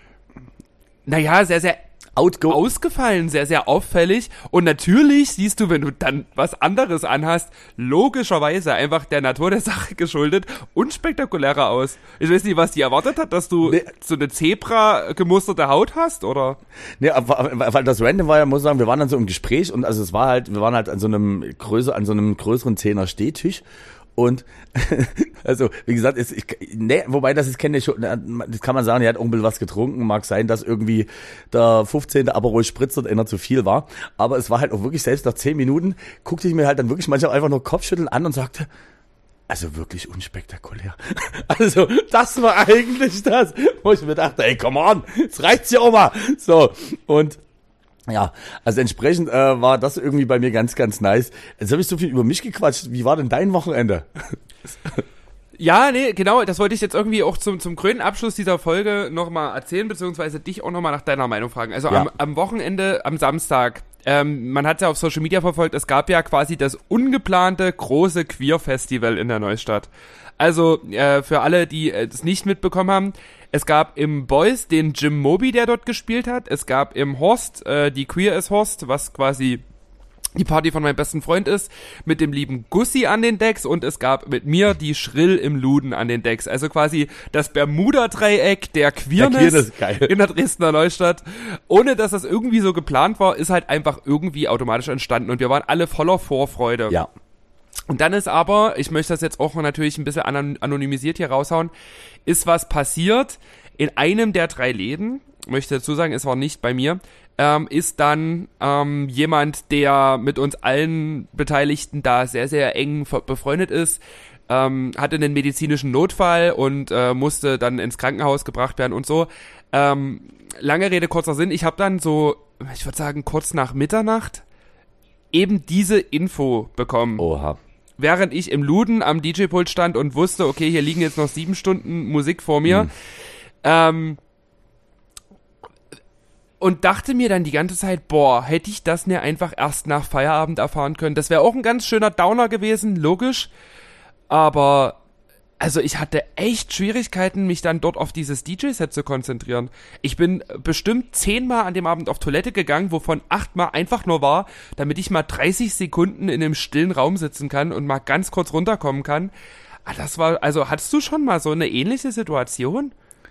naja, sehr, sehr Outgo- ausgefallen, sehr, sehr auffällig. Und natürlich siehst du, wenn du dann was anderes anhast, logischerweise einfach der Natur der Sache geschuldet, unspektakulärer aus. Ich weiß nicht, was die erwartet hat, dass du Nee. so eine Zebra gemusterte Haut hast, oder? Nee, weil das Random war ja, muss ich sagen, wir waren dann so im Gespräch und also es war halt, wir waren halt an so einem größer, an so einem größeren Zehner Stehtisch. Und also, wie gesagt, ist, ich, nee, wobei das ist kenne ich schon, das kann man sagen, er hat auch ein bisschen was getrunken, mag sein, dass irgendwie der fünfzehnte Aperol Spritz dort einer zu viel war, aber es war halt auch wirklich, selbst nach zehn Minuten, guckte ich mir halt dann wirklich manchmal einfach nur Kopfschütteln an und sagte, also wirklich unspektakulär. Also, das war eigentlich das, wo ich mir dachte, ey, come on, jetzt reicht's ja auch mal. So, und ja, also entsprechend äh, war das irgendwie bei mir ganz, ganz nice. Jetzt habe ich so viel über mich gequatscht. Wie war denn dein Wochenende? Ja, nee, genau, das wollte ich jetzt irgendwie auch zum, zum krönenden Abschluss dieser Folge nochmal erzählen, beziehungsweise dich auch nochmal nach deiner Meinung fragen. Also Ja. am, am Wochenende, am Samstag, ähm, man hat es ja auf Social Media verfolgt, es gab ja quasi das ungeplante große Queer-Festival in der Neustadt. Also äh, für alle, die äh, das nicht mitbekommen haben, es gab im Boys den Jim Moby, der dort gespielt hat. Es gab im Horst äh, die Queer as Horst, was quasi die Party von meinem besten Freund ist, mit dem lieben Gussi an den Decks und es gab mit mir die Schrill im Luden an den Decks. Also quasi das Bermuda-Dreieck der Queerness, Der Queerness, geil. in der Dresdner Neustadt. Ohne dass das irgendwie so geplant war, ist halt einfach irgendwie automatisch entstanden und wir waren alle voller Vorfreude. Ja. Und dann ist aber, ich möchte das jetzt auch natürlich ein bisschen anon- anonymisiert hier raushauen, ist was passiert in einem der drei Läden, möchte dazu sagen, es war nicht bei mir, ähm, ist dann ähm, jemand, der mit uns allen Beteiligten da sehr, sehr eng ver- befreundet ist, ähm, hatte einen medizinischen Notfall und äh, musste dann ins Krankenhaus gebracht werden und so. Ähm, lange Rede, kurzer Sinn, ich habe dann so, ich würde sagen, kurz nach Mitternacht eben diese Info bekommen. Oha. Während ich im Luden am D J-Pult stand und wusste, okay, hier liegen jetzt noch sieben Stunden Musik vor mir, Mhm. ähm, und dachte mir dann die ganze Zeit, boah, hätte ich das mir einfach erst nach Feierabend erfahren können. Das wäre auch ein ganz schöner Downer gewesen, logisch, aber also ich hatte echt Schwierigkeiten, mich dann dort auf dieses D J-Set zu konzentrieren. Ich bin bestimmt zehnmal an dem Abend auf Toilette gegangen, wovon achtmal einfach nur war, damit ich mal dreißig Sekunden in einem stillen Raum sitzen kann und mal ganz kurz runterkommen kann. Ah, das war, also hattest du schon mal so eine ähnliche Situation?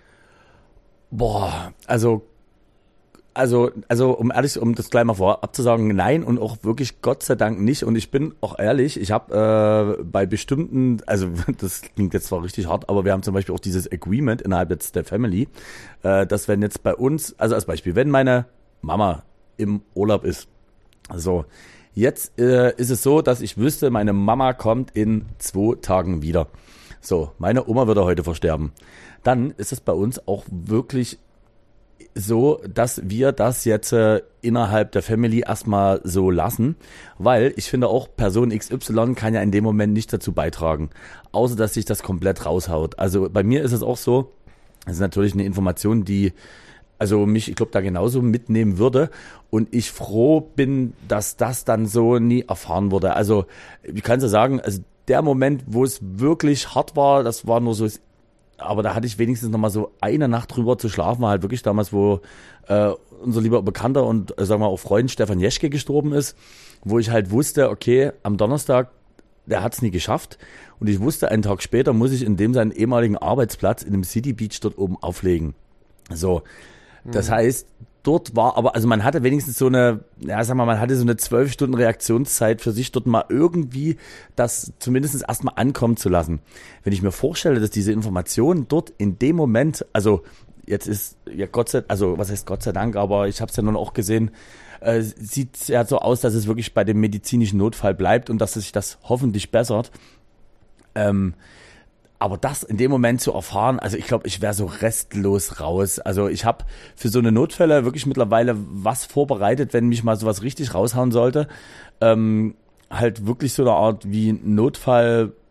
Boah, also Also, also um ehrlich, um das gleich mal vorab zu sagen, nein und auch wirklich Gott sei Dank nicht. Und ich bin auch ehrlich, ich habe äh, bei bestimmten, also das klingt jetzt zwar richtig hart, aber wir haben zum Beispiel auch dieses Agreement innerhalb jetzt der Family, äh, dass wenn jetzt bei uns, also als Beispiel, wenn meine Mama im Urlaub ist, so, jetzt äh, ist es so, dass ich wüsste, meine Mama kommt in zwei Tagen wieder. So, meine Oma würde heute versterben. Dann ist es bei uns auch wirklich so, dass wir das jetzt äh, innerhalb der Family erstmal so lassen, weil ich finde auch Person X Y kann ja in dem Moment nicht dazu beitragen, außer dass sich das komplett raushaut. Also bei mir ist es auch so, das ist natürlich eine Information, die also mich, ich glaube, da genauso mitnehmen würde und ich froh bin, dass das dann so nie erfahren wurde. Also ich kann so sagen, also der Moment, wo es wirklich hart war, das war nur so das, aber da hatte ich wenigstens noch mal so eine Nacht drüber zu schlafen, war halt wirklich damals, wo äh, unser lieber Bekannter und äh, sagen wir auch Freund Stefan Jeschke gestorben ist, wo ich halt wusste, okay, am Donnerstag, der hat es nie geschafft und ich wusste, einen Tag später muss ich in dem seinen ehemaligen Arbeitsplatz in dem City Beach dort oben auflegen. So, das mhm. heißt, dort war aber, also man hatte wenigstens so eine, ja sag mal, man hatte so eine zwölf Stunden Reaktionszeit für sich, dort mal irgendwie das zumindest erstmal ankommen zu lassen. Wenn ich mir vorstelle, dass diese Information dort in dem Moment, also jetzt ist, ja Gott sei Dank, also was heißt Gott sei Dank, aber ich habe es ja nun auch gesehen, äh, sieht ja so aus, dass es wirklich bei dem medizinischen Notfall bleibt und dass sich das hoffentlich bessert. Ähm, Aber das in dem Moment zu erfahren, also ich glaube, ich wäre so restlos raus. Also ich habe für so eine Notfälle wirklich mittlerweile was vorbereitet, wenn mich mal sowas richtig raushauen sollte. Ähm, halt wirklich so eine Art wie Notfall,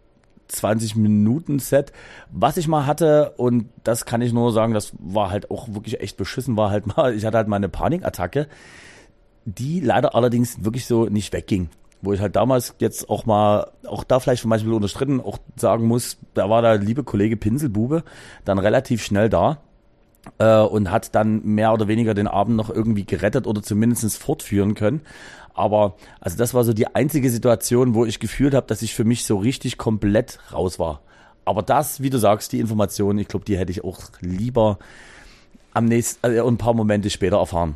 zwanzig Minuten Set. Was ich mal hatte, und das kann ich nur sagen, das war halt auch wirklich echt beschissen, war halt mal, ich hatte halt mal eine Panikattacke, die leider allerdings wirklich so nicht wegging. Wo ich halt damals jetzt auch mal, auch da vielleicht von Beispiel unterstritten, auch sagen muss, da war der liebe Kollege Pinselbube dann relativ schnell da äh, und hat dann mehr oder weniger den Abend noch irgendwie gerettet oder zumindest fortführen können. Aber also das war so die einzige Situation, wo ich gefühlt habe, dass ich für mich so richtig komplett raus war. Aber das, wie du sagst, die Information, ich glaube, die hätte ich auch lieber am nächsten, also ein paar Momente später erfahren.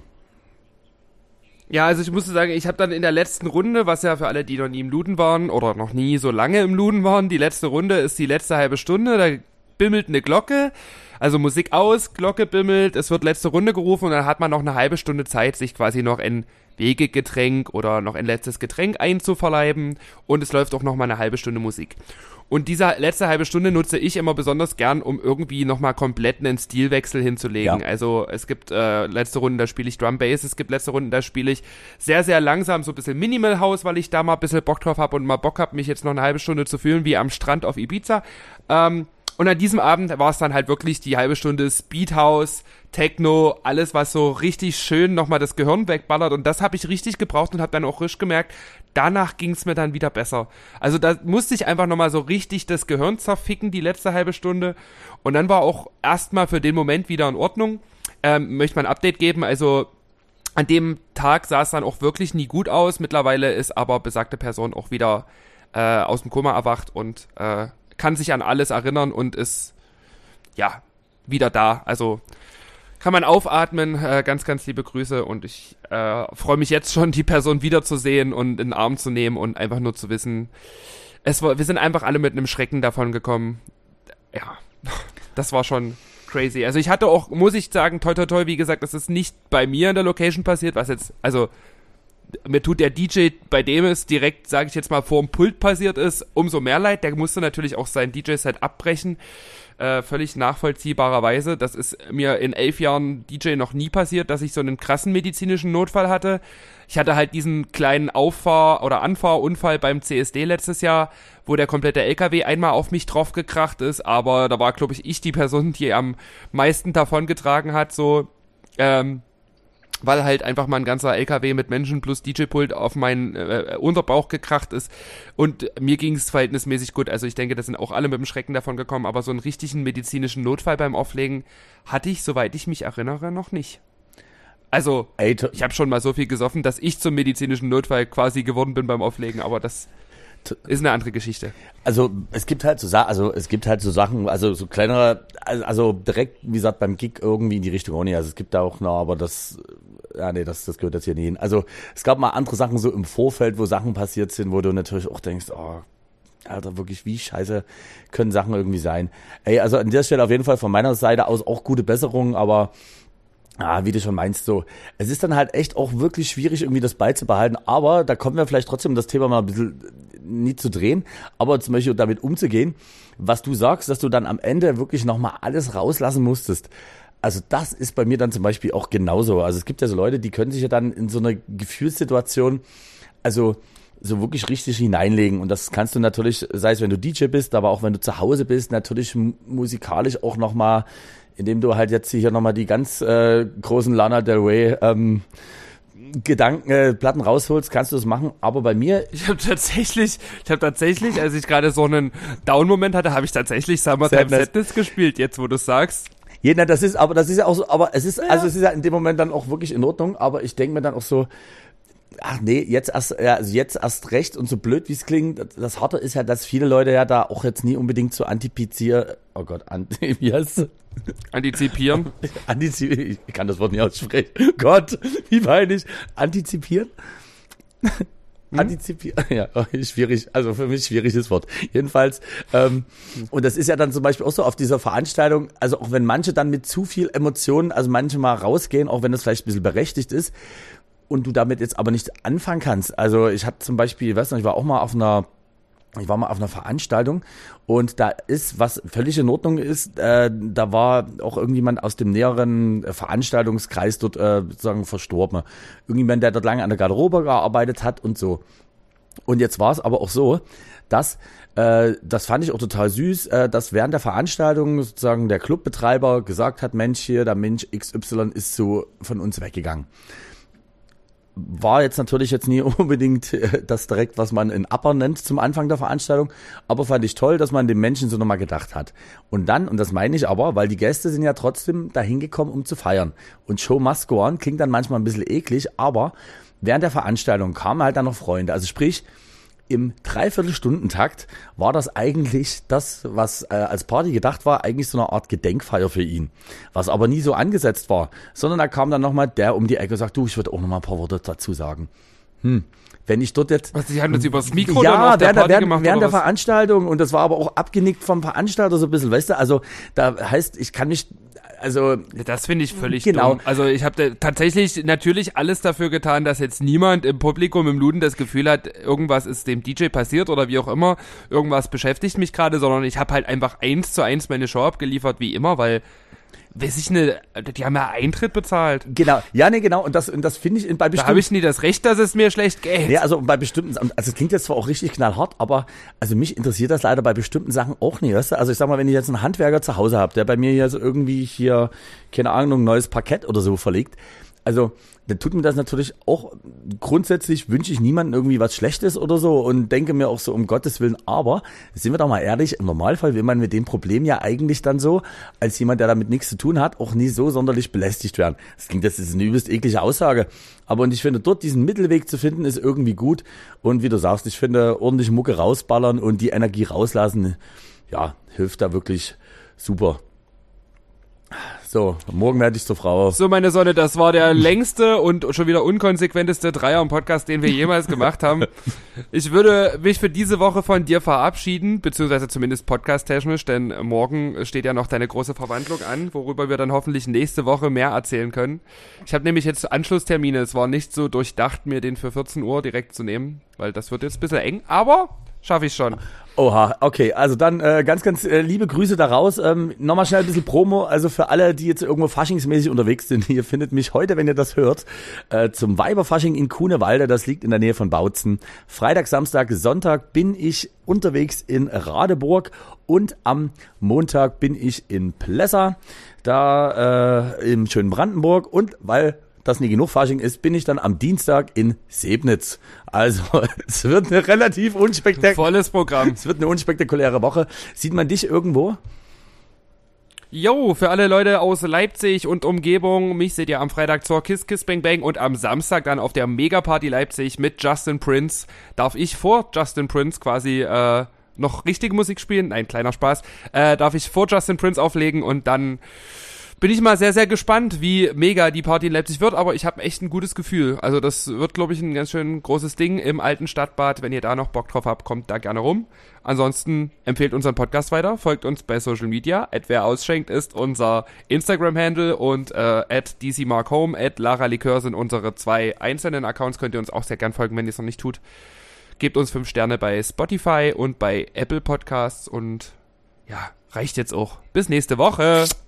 Ja, also ich musste sagen, ich habe dann in der letzten Runde, was ja für alle, die noch nie im Luden waren oder noch nie so lange im Luden waren, die letzte Runde ist die letzte halbe Stunde, da bimmelt eine Glocke, also Musik aus, Glocke bimmelt, es wird letzte Runde gerufen und dann hat man noch eine halbe Stunde Zeit, sich quasi noch ein Wegegetränk oder noch ein letztes Getränk einzuverleiben und es läuft auch noch mal eine halbe Stunde Musik. Und diese letzte halbe Stunde nutze ich immer besonders gern, um irgendwie nochmal komplett einen Stilwechsel hinzulegen. Ja. Also es gibt äh, letzte Runden, da spiele ich Drum Bass, es gibt letzte Runden, da spiele ich sehr, sehr langsam so ein bisschen Minimal House, weil ich da mal ein bisschen Bock drauf habe und mal Bock habe, mich jetzt noch eine halbe Stunde zu fühlen wie am Strand auf Ibiza. Ähm, Und an diesem Abend war es dann halt wirklich die halbe Stunde Speed House, Techno, alles, was so richtig schön nochmal das Gehirn wegballert. Und das habe ich richtig gebraucht und habe dann auch richtig gemerkt, danach ging es mir dann wieder besser. Also da musste ich einfach nochmal so richtig das Gehirn zerficken, die letzte halbe Stunde. Und dann war auch erstmal für den Moment wieder in Ordnung. Ähm, möchte mal ein Update geben, also an dem Tag sah es dann auch wirklich nie gut aus. Mittlerweile ist aber besagte Person auch wieder äh, aus dem Koma erwacht und äh, kann sich an alles erinnern und ist, ja, wieder da. Also kann man aufatmen. Äh, ganz, ganz liebe Grüße und ich äh, freue mich jetzt schon, die Person wiederzusehen und in den Arm zu nehmen und einfach nur zu wissen, es war, wir sind einfach alle mit einem Schrecken davon gekommen. Ja, das war schon crazy. Also ich hatte auch, muss ich sagen, toi toi toi, wie gesagt, das ist nicht bei mir in der Location passiert, was jetzt, also mir tut der D J, bei dem es direkt, sage ich jetzt mal, vorm Pult passiert ist, umso mehr leid. Der musste natürlich auch sein D J-Set abbrechen, äh, völlig nachvollziehbarerweise. Das ist mir in elf Jahren D J noch nie passiert, dass ich so einen krassen medizinischen Notfall hatte. Ich hatte halt diesen kleinen Auffahr- oder Anfahrunfall beim C S D letztes Jahr, wo der komplette L K W einmal auf mich draufgekracht ist, aber da war, glaube ich, ich die Person, die am meisten davongetragen hat, so, ähm, weil halt einfach mal ein ganzer L K W mit Menschen plus D J-Pult auf meinen äh, Unterbauch gekracht ist und mir ging es verhältnismäßig gut, also ich denke, das sind auch alle mit dem Schrecken davon gekommen, aber so einen richtigen medizinischen Notfall beim Auflegen hatte ich, soweit ich mich erinnere, noch nicht. Also, Ey, ich habe schon mal so viel gesoffen, dass ich zum medizinischen Notfall quasi geworden bin beim Auflegen, aber das ist eine andere Geschichte. Also es gibt halt so also es gibt halt so Sachen, also so kleinere, also direkt, wie gesagt, beim Gig irgendwie in die Richtung auch nicht. Also es gibt da auch noch, aber das, ja nee, das, das gehört jetzt hier nicht hin. Also es gab mal andere Sachen so im Vorfeld, wo Sachen passiert sind, wo du natürlich auch denkst, oh, Alter, wirklich, wie scheiße können Sachen irgendwie sein. Ey, also an der Stelle auf jeden Fall von meiner Seite aus auch gute Besserung, aber ah, wie du schon meinst, so. Es ist dann halt echt auch wirklich schwierig, irgendwie das beizubehalten, aber da kommen wir vielleicht trotzdem, das Thema mal ein bisschen nicht zu drehen, aber zum Beispiel damit umzugehen, was du sagst, dass du dann am Ende wirklich nochmal alles rauslassen musstest. Also das ist bei mir dann zum Beispiel auch genauso. Also es gibt ja so Leute, die können sich ja dann in so eine Gefühlssituation, also so wirklich richtig hineinlegen und das kannst du natürlich, sei es wenn du D J bist, aber auch wenn du zu Hause bist, natürlich musikalisch auch nochmal, indem du halt jetzt hier nochmal die ganz äh, großen Lana Del Rey ähm, Gedanken, äh, Platten rausholst, kannst du das machen, aber bei mir... Ich habe tatsächlich, ich habe tatsächlich, als ich gerade so einen Down-Moment hatte, habe ich tatsächlich Summertime Sadness gespielt, jetzt wo du sagst. Ja, na, das ist, aber das ist ja auch so, aber es ist, ja. also es ist ja in dem Moment dann auch wirklich in Ordnung, aber ich denke mir dann auch so, ach nee, jetzt erst, ja, also jetzt erst recht und so blöd wie es klingt, das Harte ist ja, dass viele Leute ja da auch jetzt nie unbedingt so antipizieren, oh Gott, anti, wie heißt es? Antizipieren? Antizipieren, ich kann das Wort nicht aussprechen. Gott, wie peinlich. Antizipieren? Hm? Antizipieren, ja, schwierig, also für mich schwieriges Wort. Jedenfalls, ähm, und das ist ja dann zum Beispiel auch so auf dieser Veranstaltung, also auch wenn manche dann mit zu viel Emotionen, also manche mal rausgehen, auch wenn das vielleicht ein bisschen berechtigt ist, und du damit jetzt aber nicht anfangen kannst. Also ich hatte zum Beispiel, ich weiß noch, ich war auch mal auf einer, ich war mal auf einer Veranstaltung und da ist, was völlig in Ordnung ist, äh, da war auch irgendjemand aus dem näheren Veranstaltungskreis dort äh, sozusagen verstorben. Irgendjemand, der dort lange an der Garderobe gearbeitet hat und so. Und jetzt war es aber auch so, dass, äh, das fand ich auch total süß, äh, dass während der Veranstaltung sozusagen der Clubbetreiber gesagt hat, Mensch, hier, der Mensch X Y ist so von uns weggegangen. War jetzt natürlich jetzt nie unbedingt äh, das direkt, was man in Upper nennt zum Anfang der Veranstaltung, aber fand ich toll, dass man den Menschen so nochmal gedacht hat. Und dann, und das meine ich aber, weil die Gäste sind ja trotzdem dahin gekommen, um zu feiern. Und Show must go on, klingt dann manchmal ein bisschen eklig, aber während der Veranstaltung kamen halt dann noch Freunde. Also sprich, im Dreiviertelstundentakt war das eigentlich das, was äh, als Party gedacht war, eigentlich so eine Art Gedenkfeier für ihn. Was aber nie so angesetzt war, sondern da kam dann nochmal der um die Ecke und sagt, du, ich würde auch nochmal ein paar Worte dazu sagen. Hm. Wenn ich dort jetzt... Was, Sie haben das übers Mikro ja, dann auf der während, Party während, gemacht, während oder der was? Veranstaltung, und das war aber auch abgenickt vom Veranstalter so ein bisschen, weißt du, also da heißt, ich kann mich, also... Das finde ich völlig genau. dumm. Also ich habe tatsächlich natürlich alles dafür getan, dass jetzt niemand im Publikum im Luden das Gefühl hat, irgendwas ist dem D J passiert oder wie auch immer, irgendwas beschäftigt mich gerade, sondern ich habe halt einfach eins zu eins meine Show abgeliefert, wie immer, weil... Weiß ich nicht, die haben ja Eintritt bezahlt. Genau, ja, nee, genau, und das, und das finde ich bei bestimmten... Da habe ich nie das Recht, dass es mir schlecht geht. Ja, also bei bestimmten, also es klingt jetzt zwar auch richtig knallhart, aber also mich interessiert das leider bei bestimmten Sachen auch nicht, weißt du? Also ich sag mal, wenn ich jetzt einen Handwerker zu Hause habe, der bei mir hier so irgendwie hier, keine Ahnung, ein neues Parkett oder so verlegt, also dann tut mir das natürlich auch, grundsätzlich wünsche ich niemandem irgendwie was Schlechtes oder so und denke mir auch so, um Gottes Willen, aber, sind wir doch mal ehrlich, im Normalfall will man mit dem Problem ja eigentlich dann so, als jemand, der damit nichts zu tun hat, auch nie so sonderlich belästigt werden. Das klingt, das ist eine übelst eklige Aussage, aber und ich finde, dort diesen Mittelweg zu finden, ist irgendwie gut und wie du sagst, ich finde, ordentlich Mucke rausballern und die Energie rauslassen, ja, hilft da wirklich super. So, morgen werde ich zur Frau. So, meine Sonne, das war der längste und schon wieder unkonsequenteste Dreier im Podcast, den wir jemals gemacht haben. Ich würde mich für diese Woche von dir verabschieden, beziehungsweise zumindest podcast-technisch, denn morgen steht ja noch deine große Verwandlung an, worüber wir dann hoffentlich nächste Woche mehr erzählen können. Ich habe nämlich jetzt Anschlusstermine, es war nicht so durchdacht, mir den für vierzehn Uhr direkt zu nehmen, weil das wird jetzt ein bisschen eng, aber schaffe ich schon. Oha, okay, also dann äh, ganz, ganz äh, liebe Grüße da raus. Ähm, nochmal schnell ein bisschen Promo, also für alle, die jetzt irgendwo faschingsmäßig unterwegs sind, ihr findet mich heute, wenn ihr das hört, äh, zum Weiberfasching in Kunewalde, das liegt in der Nähe von Bautzen. Freitag, Samstag, Sonntag bin ich unterwegs in Radeburg und am Montag bin ich in Plessa, da äh, im schönen Brandenburg und weil das nie genug Fasching ist, bin ich dann am Dienstag in Sebnitz. Also, es wird eine relativ unspektakuläre... Volles Programm. Es wird eine unspektakuläre Woche. Sieht man dich irgendwo? Jo, für alle Leute aus Leipzig und Umgebung, mich seht ihr am Freitag zur Kiss Kiss Bang Bang und am Samstag dann auf der Megaparty Leipzig mit Justin Prince. Darf ich vor Justin Prince quasi äh, noch richtige Musik spielen? Nein, kleiner Spaß. Äh, darf ich vor Justin Prince auflegen und dann... Bin ich mal sehr, sehr gespannt, wie mega die Party in Leipzig wird, aber ich habe echt ein gutes Gefühl. Also das wird, glaube ich, ein ganz schön großes Ding im alten Stadtbad. Wenn ihr da noch Bock drauf habt, kommt da gerne rum. Ansonsten empfehlt unseren Podcast weiter, folgt uns bei Social Media. At wer ausschenkt ist unser Instagram-Handle und äh, at dcmarkhome, at Lara Likör sind unsere zwei einzelnen Accounts. Könnt ihr uns auch sehr gern folgen, wenn ihr es noch nicht tut. Gebt uns fünf Sterne bei Spotify und bei Apple Podcasts und ja, reicht jetzt auch. Bis nächste Woche.